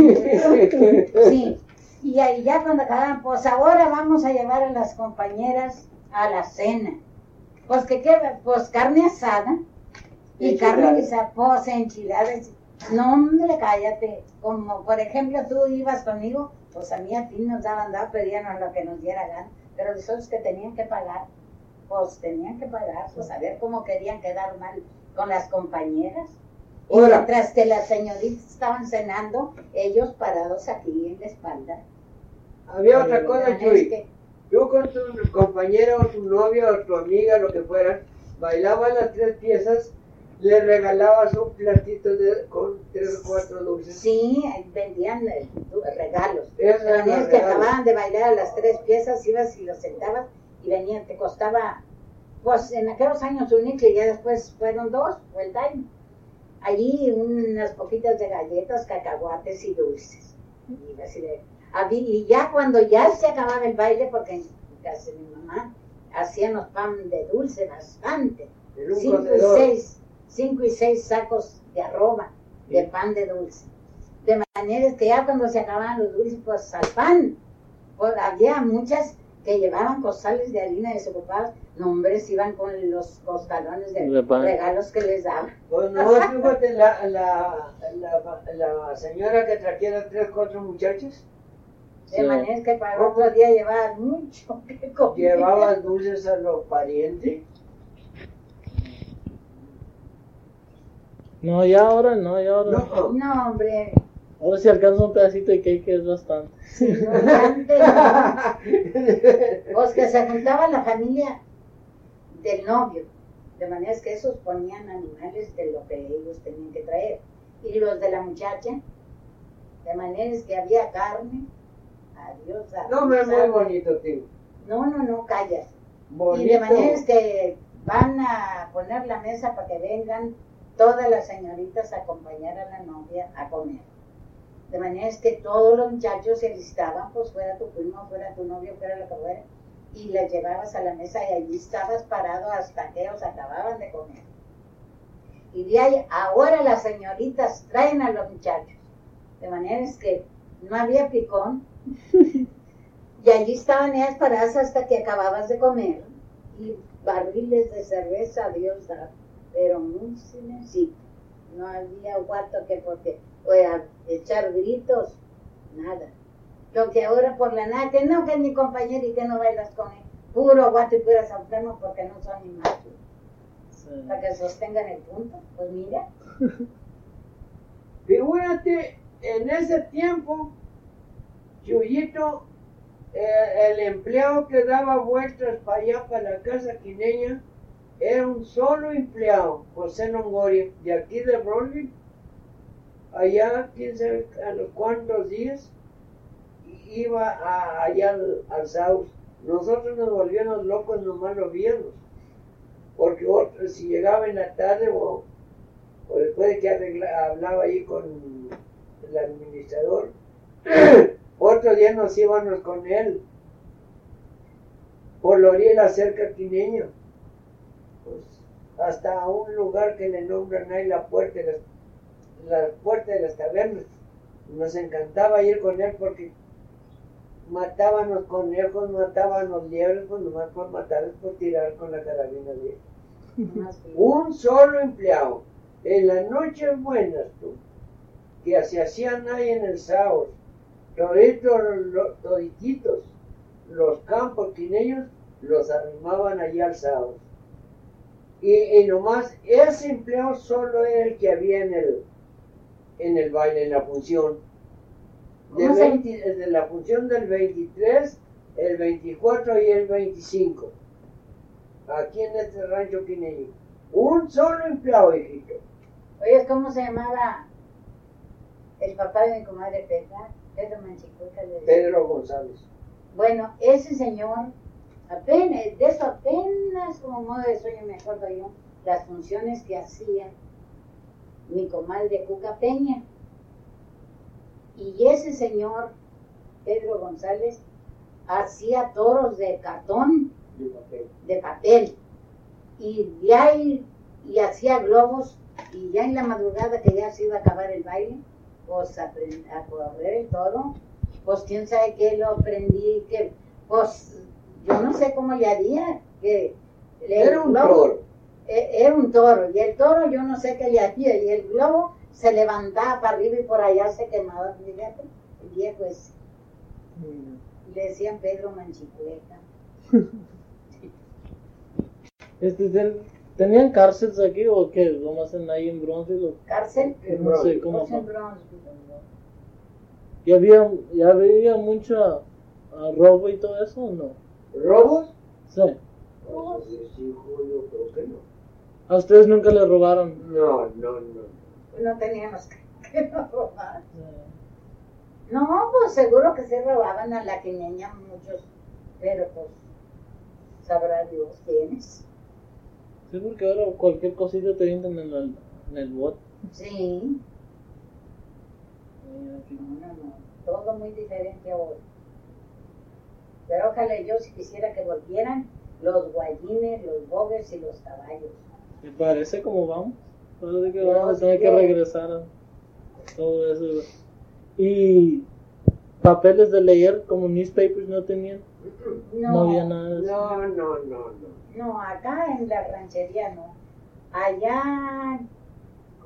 sí, y ahí ya cuando acababan, pues ahora vamos a llevar a las compañeras a la cena, pues pues carne asada, y carne guisada, pues enchiladas. No, hombre, cállate. Como, por ejemplo, tú ibas conmigo, pues a ti nos daban, pedíamos lo que nos diera gana. Pero los otros que tenían que pagar, pues a ver cómo querían quedar mal con las compañeras. Y mientras que las señoritas estaban cenando, ellos parados aquí en la espalda. Había otra cosa, Chuy. Tú con tu compañera o tu novia o tu amiga, lo que fuera, bailabas las 3 piezas, le regalabas un platito con 3 o 4 dulces. Sí, vendían regalos. Que acababan de bailar a las 3 piezas, ibas y los sentabas y venían, te costaba, pues en aquellos años un nicho y ya después fueron 2, fue el daño. Allí unas poquitas de galletas, cacahuates y dulces. Y ya cuando ya se acababa el baile, porque en casa de mi mamá hacíamos pan de dulce bastante. 5 y 6 sacos de arroba de pan de dulce. De manera que ya cuando se acababan los dulces, pues al pan. Pues había muchas que llevaban costales de harina desocupadas. No, hombres, iban con los costalones de regalos que les daban. Pues no, fíjate, la señora que trajera 3 o 4 muchachos, De manera que para el otro día llevabas mucho que comer. ¿Llevabas dulces a los parientes? No, ya ahora no, ya ahora. No. No, hombre. Ahora si alcanza un pedacito de cake es bastante. No, antes no. Pues que se juntaba la familia del novio. De manera que esos ponían animales de lo que ellos tenían que traer. Y los de la muchacha, de manera que había carne. Adiós. No, me es muy bonito, tío. No, callas. Bonito. Y de manera que van a poner la mesa para que vengan todas las señoritas a acompañar a la novia a comer. De manera que todos los muchachos se listaban, pues fuera tu primo, fuera tu novio, fuera lo que fuera, y las llevabas a la mesa y allí estabas parado hasta que ellos acababan de comer. Y de ahí, ahora las señoritas traen a los muchachos. De manera que no había picón. Y allí estaban ellas paradas hasta que acababas de comer. Y barriles de cerveza, Dios da, pero muy silencito. No había guato que porque fuera echar gritos, nada. Lo que ahora por la nada, que no, que es mi compañero y que no bailas con él. Puro guato y puras enfermos porque no son ni machos. Sí. Para que sostengan el punto, pues mira. Figúrate, en ese tiempo, Chuyito, el empleado que daba vueltas para allá, para la casa quineña, era un solo empleado, José Longoria, de aquí de Bronzeville, allá, quién sabe a los cuantos días, iba allá al South. Nosotros nos volvíamos locos nomás los viernes, porque otros, si llegaba en la tarde o después de que hablaba ahí con el administrador, otro día nos íbamos con él por la orilla de la cerca quineña, pues, hasta a un lugar que le nombran ahí la puerta de las tabernas. Nos encantaba ir con él porque mataban los conejos, mataban los liebres, pues nomás por matarlos, por tirar con la carabina de él. Un solo empleado. En las noches buenas, tú, que se hacían ahí en el South, todititos, los campos quineños, los arrimaban allá al South. Y nomás ese empleado solo era el que había en el baile, en la función. De la función del 23, el 24 y el 25. Aquí en este rancho quineño. Un solo empleado, hijito. Oye, ¿cómo se llamaba el papá de mi comadre Petra? Pedro Manchicueca. Pedro González. Bueno, ese señor, apenas, de eso apenas como modo de sueño me acuerdo yo, las funciones que hacía mi comadre Cuca Peña. Y ese señor, Pedro González, hacía toros de cartón, de papel. Y de ahí, y hacía globos, y ya en la madrugada que ya se iba a acabar el baile, pues a correr el toro, pues quién sabe qué lo aprendí, que pues yo no sé cómo le haría, que era un toro. Era un toro, y el toro yo no sé qué le hacía, y el globo se levantaba para arriba y por allá se quemaba, fíjate, el viejo ese. Le decían Pedro Manchicueca. ¿Tenían cárceles aquí o qué? ¿Nomás ahí en Bronzeville? ¿Cárcel? No sé cómo. En Bronzeville. ¿Y había mucho robo y todo eso o no? ¿Robos? Sí. Oh, sí, Julio, creo que no. ¿A ustedes nunca les robaron? No. No teníamos que nos robar. No, pues seguro que se robaban a la quineña muchos, pero pues sabrá Dios quiénes. Sí, porque ahora cualquier cosita te vienen en el bote. Sí. No. Todo muy diferente hoy. Pero ojalá yo si quisiera que volvieran los guayines, los bogues y los caballos. Me parece como vamos. Parece que vamos a tener que regresar a todo eso. Y papeles de leer como newspapers no tenían. No había nada de eso. No, acá en la ranchería no. Allá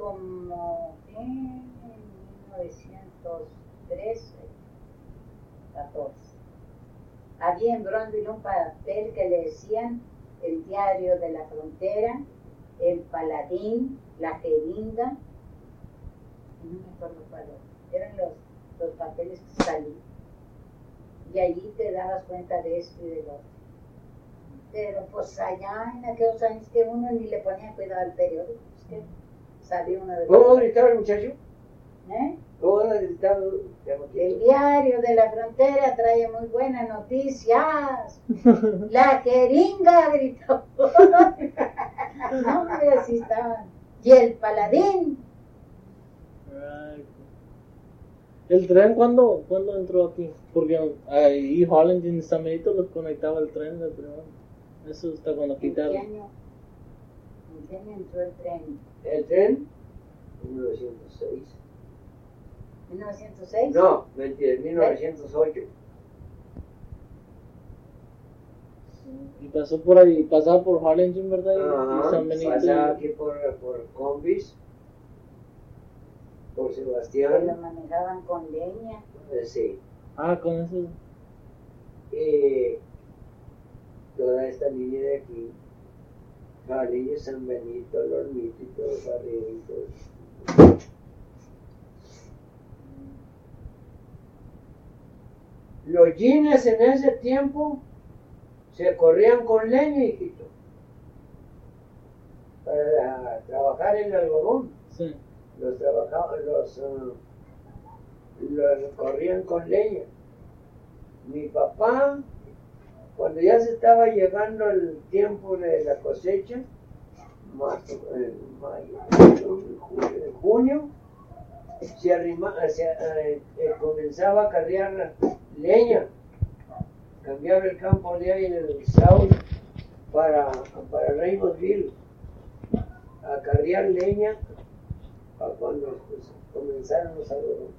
como en 1913 14. Había en Bronzeville un papel que le decían el Diario de la Frontera, el Paladín, la Jeringa, no me acuerdo cuál era. Eran los papeles que salían. Y allí te dabas cuenta de esto y de lo otro. Pero pues allá en aquellos años que uno ni le ponía cuidado al periódico, pues que sabía uno de ¿Cómo gritaba el muchacho? ¿Eh? ¿Cómo gritaba? El Diario de la Frontera trae muy buenas noticias. La Jeringa gritó. No, hombre, así estaban. Y el Paladín. Ay, ¿el tren cuándo entró aquí? Porque ahí Harlingen y San Benito los conectaba el tren del primero. Eso está cuando ¿En qué quitaron. año entró el tren? ¿El tren? En 1906. ¿1906? No, mentira, en 1908. Y pasó por ahí, pasaba por Harlingen, ¿verdad? Y Ajá, San Benito. pasaba aquí por Combis, por Que lo Sebastián. manejaban con leña. Sí. Ah, con eso. Toda esta línea de aquí, Jalillo, San Benito, Lormito y todo para arriba y todo. Los jeans en ese tiempo se corrían con leña, hijito, para trabajar el algodón. Sí. Los corrían con leña. Mi papá, cuando ya se estaba llegando el tiempo de la cosecha, en junio, comenzaba a carrear leña, cambiaba el campo de ahí en el South para Raymondville, a carrear leña para cuando comenzaron los algodones.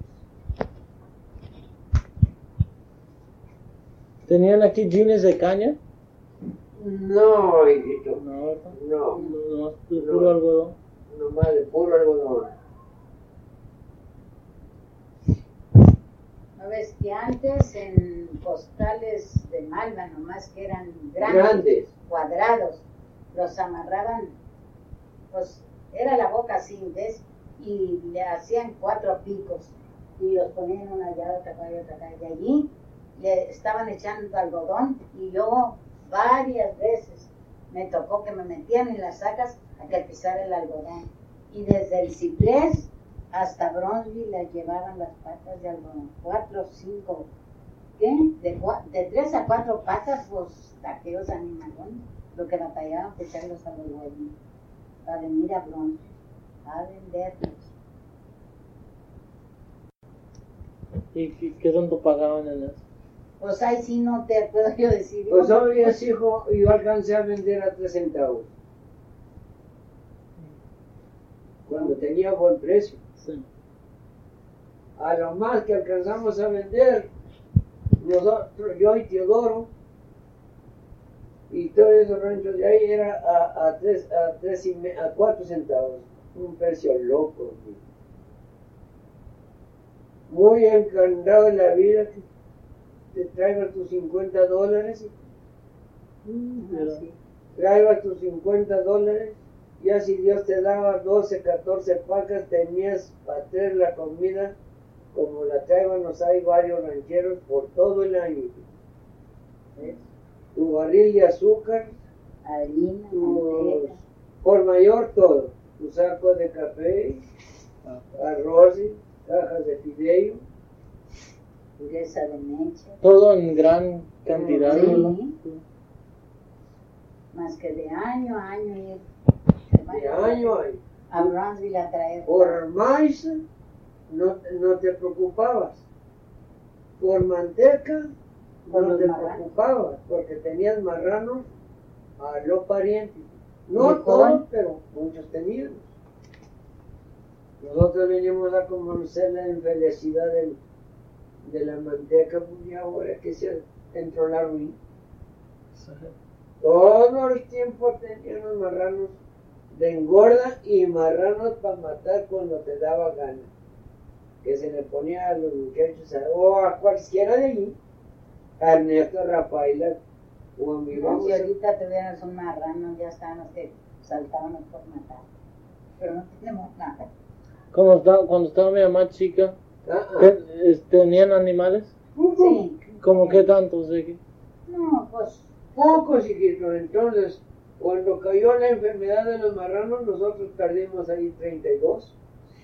¿Tenían aquí jeans de caña? No, hijito, No, ¿verdad? no, No, puro algodón. nomás de puro algodón. ¿No ves que antes en postales de malva, nomás que eran Grandes. cuadrados, los amarraban, pues era la boca así, ¿ves? Y le hacían 4 picos y los ponían una allá, otra acá y otra acá. Y allí le estaban echando algodón y yo varias veces me tocó que me metían en las sacas a que pisara el algodón. Y desde el Ciprés hasta Bronzeville les llevaban las patas de algodón, 4 o 5, ¿qué? De 3 a 4 patas, pues aquellos animalones, lo que batallaban por echarlos a los huevos, para venir a Bronzeville, a venderlos. ¿Y qué tanto pagaban en eso? Pues ahí sí no te puedo yo decir. Pues hoy es hijo, yo alcancé a vender a 3 centavos. Cuando tenía buen precio. Sí. A lo más que alcanzamos a vender, nosotros, yo y Teodoro, y todos esos ranchos de ahí era a 4 centavos. Un precio loco. Muy encantado en la vida. Te traigas tus $50. Pero, Traigas tus $50. Ya si Dios te daba 12, 14 pacas, tenías para traer la comida como la traíamos, hay varios rancheros por todo el año. ¿Ves? Tu barril de azúcar, Harina, tus, manteca. por mayor todo, tu saco de café, arroz, cajas de fideo. Pureza de mecha. todo en gran cantidad, Sí. ¿verdad? Más que de año a año ir De año hay. a Bronzeville a traer. Por maíz no te preocupabas. Por manteca Por no los te marranos. preocupabas porque tenías marranos a los parientes. No Frijol. todos, pero muchos teníamos. Nosotros venimos a conocer la infelicidad de la manteca, pues ya ahora que se entró la ruina. Todo el tiempo teníamos marranos de engorda y marranos para matar cuando te daba gana. que se le ponía a los muchachos o a cualquiera de allí, a Ernesto, a Rafaela, o a mi Si ahorita tuvieras un marrano, ya estábamos que saltábamos por matar. Pero no tenemos nada. Cuando estaba mi mamá chica, ¿tenían animales? Sí. ¿Cómo qué tantos? No, pues. Pocos, hijitos. Entonces, cuando cayó la enfermedad de los marranos, nosotros perdimos ahí 32.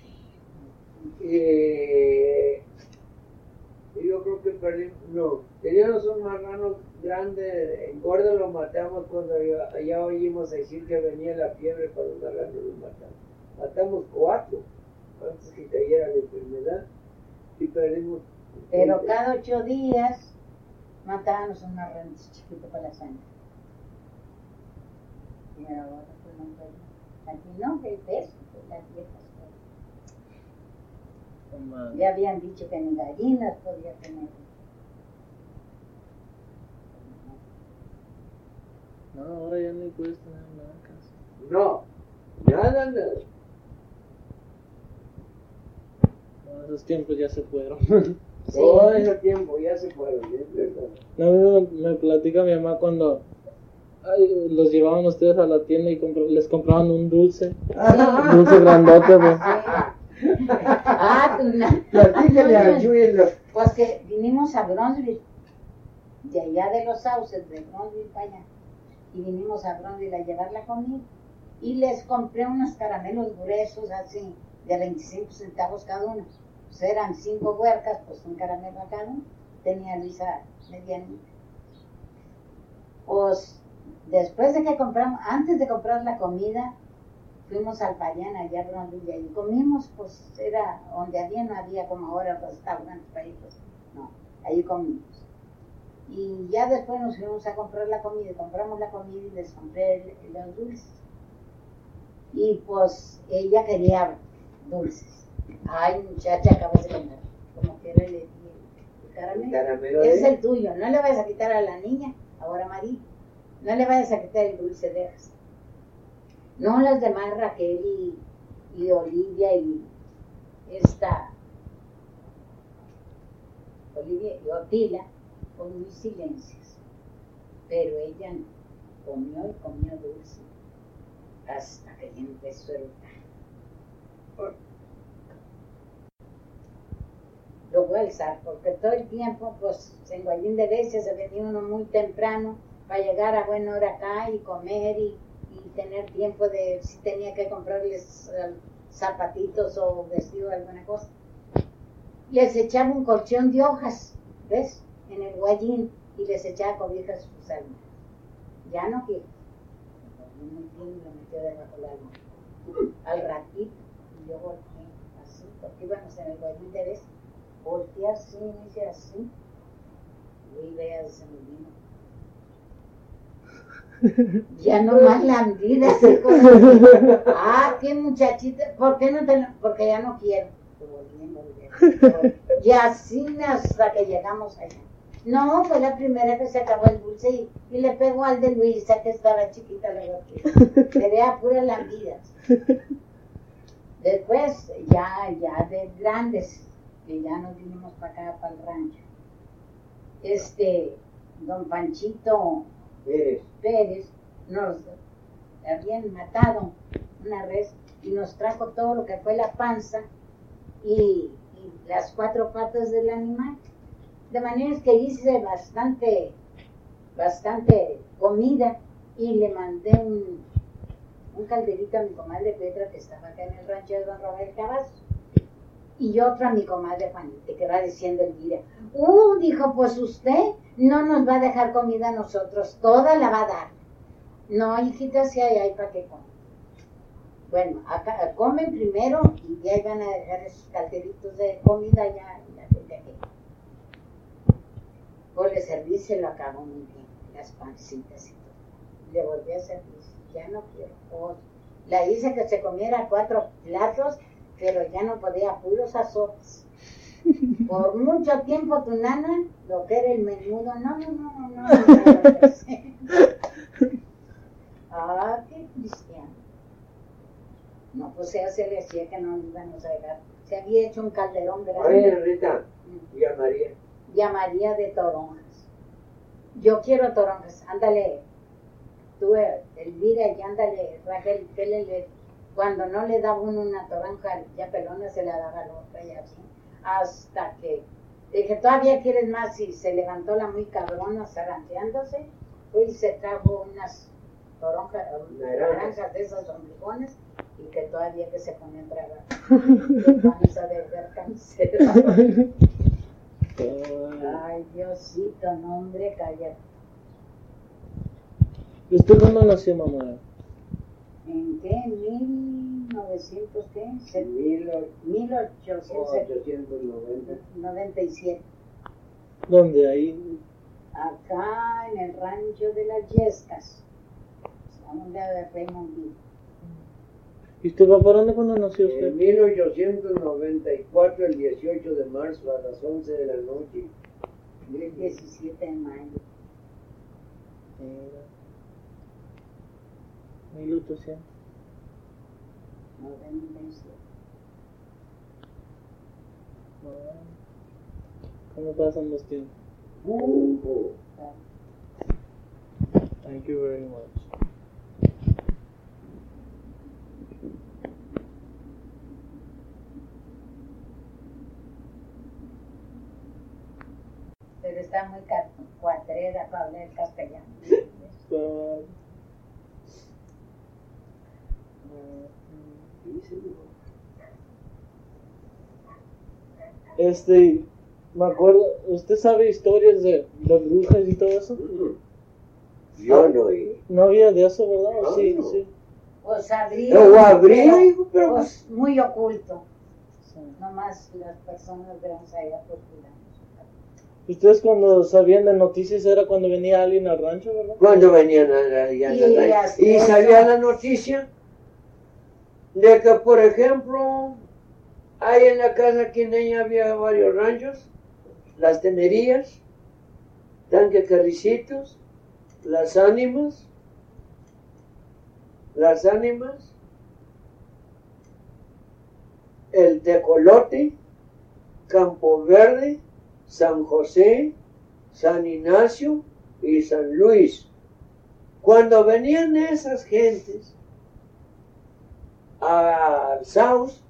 Yo creo que perdimos, teníamos un marrano grande, gordo, lo matamos cuando allá oímos decir que venía la fiebre para los marranos, los matamos. Matamos 4 antes que cayera la enfermedad y perdimos. Pero cada 8 días matábamos un marrano chiquito para la sangre. Y ahora pues no fue. Aquí no, que es eso, pues las viejas. Ya habían dicho que ni gallinas podía tener. No, ahora ya no puedes tener nada casi. No, nada. No, esos tiempos ya se fueron. Sí. Todo ese tiempo ya se fueron, es verdad. No, me platica mi mamá cuando los llevaban ustedes a la tienda y les compraban un dulce. Un dulce grandote, pues. Platícale a Chuilo. Pues que vinimos a Bronzeville, de allá de los sauces, de Bronzeville para allá, y vinimos a Bronzeville a llevar la comida, y les compré unos caramelos gruesos así, de 25 centavos cada uno. Pues eran 5 huercas, pues un caramelo a cada uno. Tenía Luisa medianita. Pues después de que compramos, antes de comprar la comida, fuimos al Payán, allá a Bronzeville, y comimos, pues era donde no había como ahora restaurantes para ir, pues no, ahí comimos. Y ya después nos fuimos a comprar la comida, compramos la comida y les compré los dulces. Y pues ella quería dulces. Ay, muchacha, acabas de comer, como quiera le di el caramelo. Es el tuyo, no le vayas a quitar a la niña, ahora María, no le vayas a quitar el dulce de esas. No, las demás, Raquel y Olivia y Olivia y Otila, con muy silencios. Pero ella no, comió y comió dulce, hasta que ya empezó el lo voy a alzar, porque todo el tiempo, pues, en Guayín de Grecia se venía uno muy temprano para llegar a buena hora acá y comer y tener tiempo de si tenía que comprarles zapatitos o vestido o alguna cosa. Les echaba un colchón de hojas, ¿ves? En el Guayín, y les echaba cobijas sus almas. Ya no quiero. Muy bien, lo metió debajo del alma. Al ratito, y yo volteé así, porque íbamos en el Guayín de Grecia. Volteé así, me hice así, y veas, se me vino. Ya no más lambida, así como qué muchachita, ¿por qué no te porque ya no quiero. Y así hasta que llegamos allá. No, fue la primera que se acabó el dulce y le pegó al de Luisa, que estaba chiquita, la verdad. Se vea puras lambidas. Después, ya de grandes, que ya nos vinimos para acá, para el rancho. Don Panchito Pérez nos habían matado una res y nos trajo todo lo que fue la panza y las 4 patas del animal. De manera que hice bastante comida y le mandé un calderito a mi comadre Petra, que estaba acá en el rancho de don Rafael Cavazos, y otro a mi comadre Juanita, que va diciendo Elvira. Dijo, pues usted no nos va a dejar comida a nosotros, toda la va a dar. No, hijita, si hay para que coman. Bueno, acá comen primero y ahí van a dejar esos calderitos de comida ya en la gente aquí. Por el servicio lo acabó muy bien, las pancitas y todo. Le volví a servir, ya no quiero. La hice que se comiera 4 platos, pero ya no podía, puros azotes. Por mucho tiempo tu nana, lo que era el menudo, no. Qué cristiano. No, pues ella se le decía que no íbamos a dejar Se había hecho un calderón Oye, grande. Rita, y a María. Llamaría de toronjas. Yo quiero toronjas. Ándale, tú, Elvira, y ándale, Raquel, cuando no le daba uno una toronja ya pelona, se la daba a la otra y así. Hasta que dije, ¿todavía quieres más? Y se levantó la muy cabrona, zarandeándose, y se trajo unas toronjas, naranjas de esas ombligones, y que todavía que se ponía a tragar. Vamos a ver cáncer. Ay, Diosito, no, hombre, cállate. ¿Usted cuándo nació, mamá? ¿En qué? ¿1900 qué? 1897. ¿Dónde? Ahí. Acá en el rancho de las Yescas. Donde de Raymondville. ¿Y usted va para dónde cuando nació usted? En 1894, el 18 de marzo, a las 11 de la noche. El 17 de mayo. 1800. 97. ¿Cómo pasan los tiempos? Thank you very much. Pero está muy cuatrera para hablar el castellano. Me acuerdo, ¿usted sabe historias de brujas y todo eso? Yo no oí. No había de eso, ¿verdad? ¿O sí, no. sí. Pues habría. Lo habría, hijo, pero pues, muy oculto. Sí. Nomás las personas de allá procurando. Ustedes cuando sabían de noticias era cuando venía alguien al rancho, ¿verdad? Cuando venían allá y salía la noticia de que, por ejemplo, ahí en la casa quindeña había varios ranchos, las tenerías, Tanque Carricitos, las ánimas, el Tecolote, Campo Verde, San José, San Ignacio y San Luis. Cuando venían esas gentes al Saus,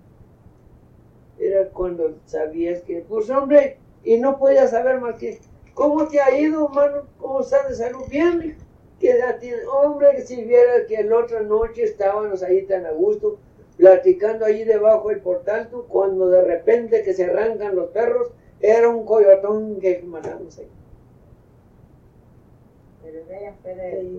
era cuando sabías que, pues hombre, y no podías saber más que, ¿cómo te ha ido, hermano? ¿Cómo estás de salud? Bien, ¿qué edad tienes? Hombre, si vieras que la otra noche estábamos ahí tan a gusto, platicando allí debajo del portal, tú, cuando de repente que se arrancan los perros, era un coyotón que matamos ahí. Pero vean, puede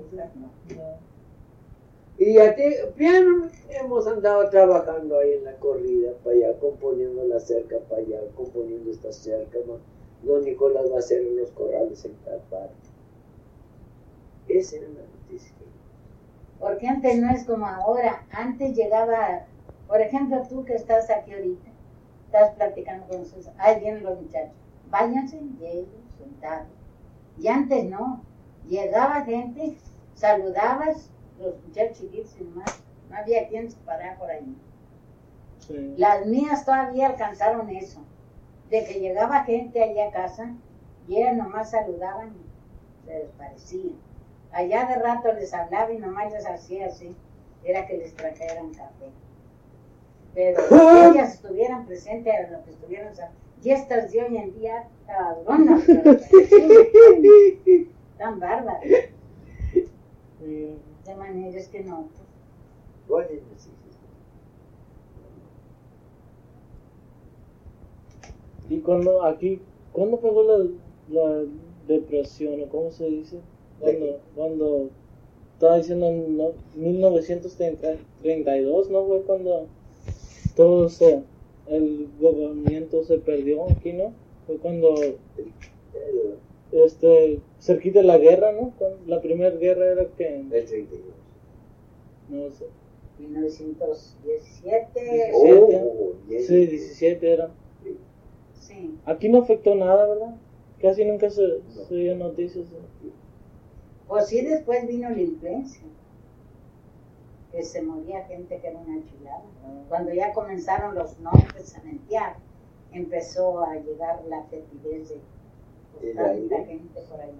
Y a ti, bien, hemos andado trabajando ahí en la corrida, para allá, componiendo la cerca, para allá, componiendo esta cerca, ¿no? Don Nicolás va a hacer los corrales en tal parte. Esa era la noticia. Porque antes no es como ahora. Antes llegaba, por ejemplo, tú que estás aquí ahorita, estás platicando con nosotros, ahí vienen los muchachos, váyanse y ellos sentados. Y antes no, llegaba gente, saludabas, los muchachos chiquitos y demás, no había quien se parara por ahí. Sí. Las mías todavía alcanzaron eso, de que llegaba gente allá a casa y ellas nomás saludaban y se desaparecían. Allá de rato les hablaba y nomás les hacía así, era que les trajeran café. Pero que ellas estuvieran presentes a lo que estuvieran, y estas de hoy en día, cabronas, tan bárbaras. Sí. De manera es que no. ¿Cuál es la cifra? Y ¿cuándo pegó la depresión, o cómo se dice? Cuando estaba diciendo en 1932, ¿no? Fue cuando todo el gobierno se perdió aquí, ¿no? Fue cuando cerquita de la guerra, ¿no? La primera guerra era que El 32. no sé. 1917. Sí, 17 era. Sí. Aquí no afectó nada, ¿verdad? Casi nunca se dio noticias. Pues sí, después vino la influencia. que se moría gente que era una chulada. Cuando ya comenzaron los nombres a mentear, empezó a llegar la fetidez de tanta gente por allá.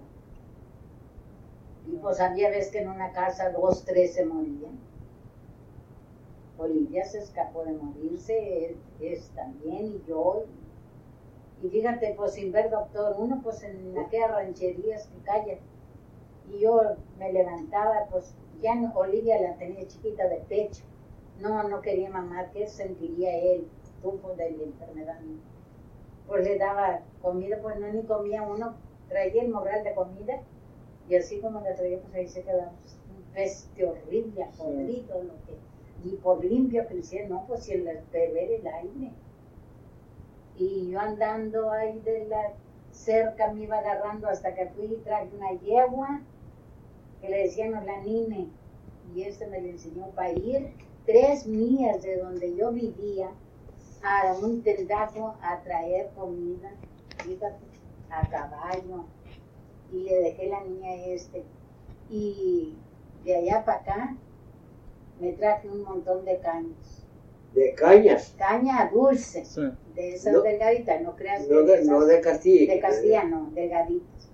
Y pues había veces que en una casa 2, 3 se morían. Olivia se escapó de morirse, él también, y yo. Y fíjate, pues sin ver doctor, uno pues en aquellas rancherías que callan. Y yo me levantaba, pues ya no, Olivia la tenía chiquita de pecho. No quería mamar, ¿qué sentiría él? Tufo de la enfermedad. Pues le daba comida, pues no ni comía uno, traía el morral de comida. Y así como la traía, pues ahí se quedaba un peste horrible, podrido, lo que... Y por limpio que decía, no, pues si el beber el aire. Y yo andando ahí de la cerca me iba agarrando hasta que fui y traje una yegua que le decíamos la Nine. Y me le enseñó para ir 3 millas de donde yo vivía a un tendazo a traer comida, fíjate, a caballo. Y le dejé la niña y de allá para acá me traje un montón de cañas. ¿De cañas? Caña dulce, Sí. de esas No, delgaditas, no creas no que de Castilla. de Castilla no, delgaditas.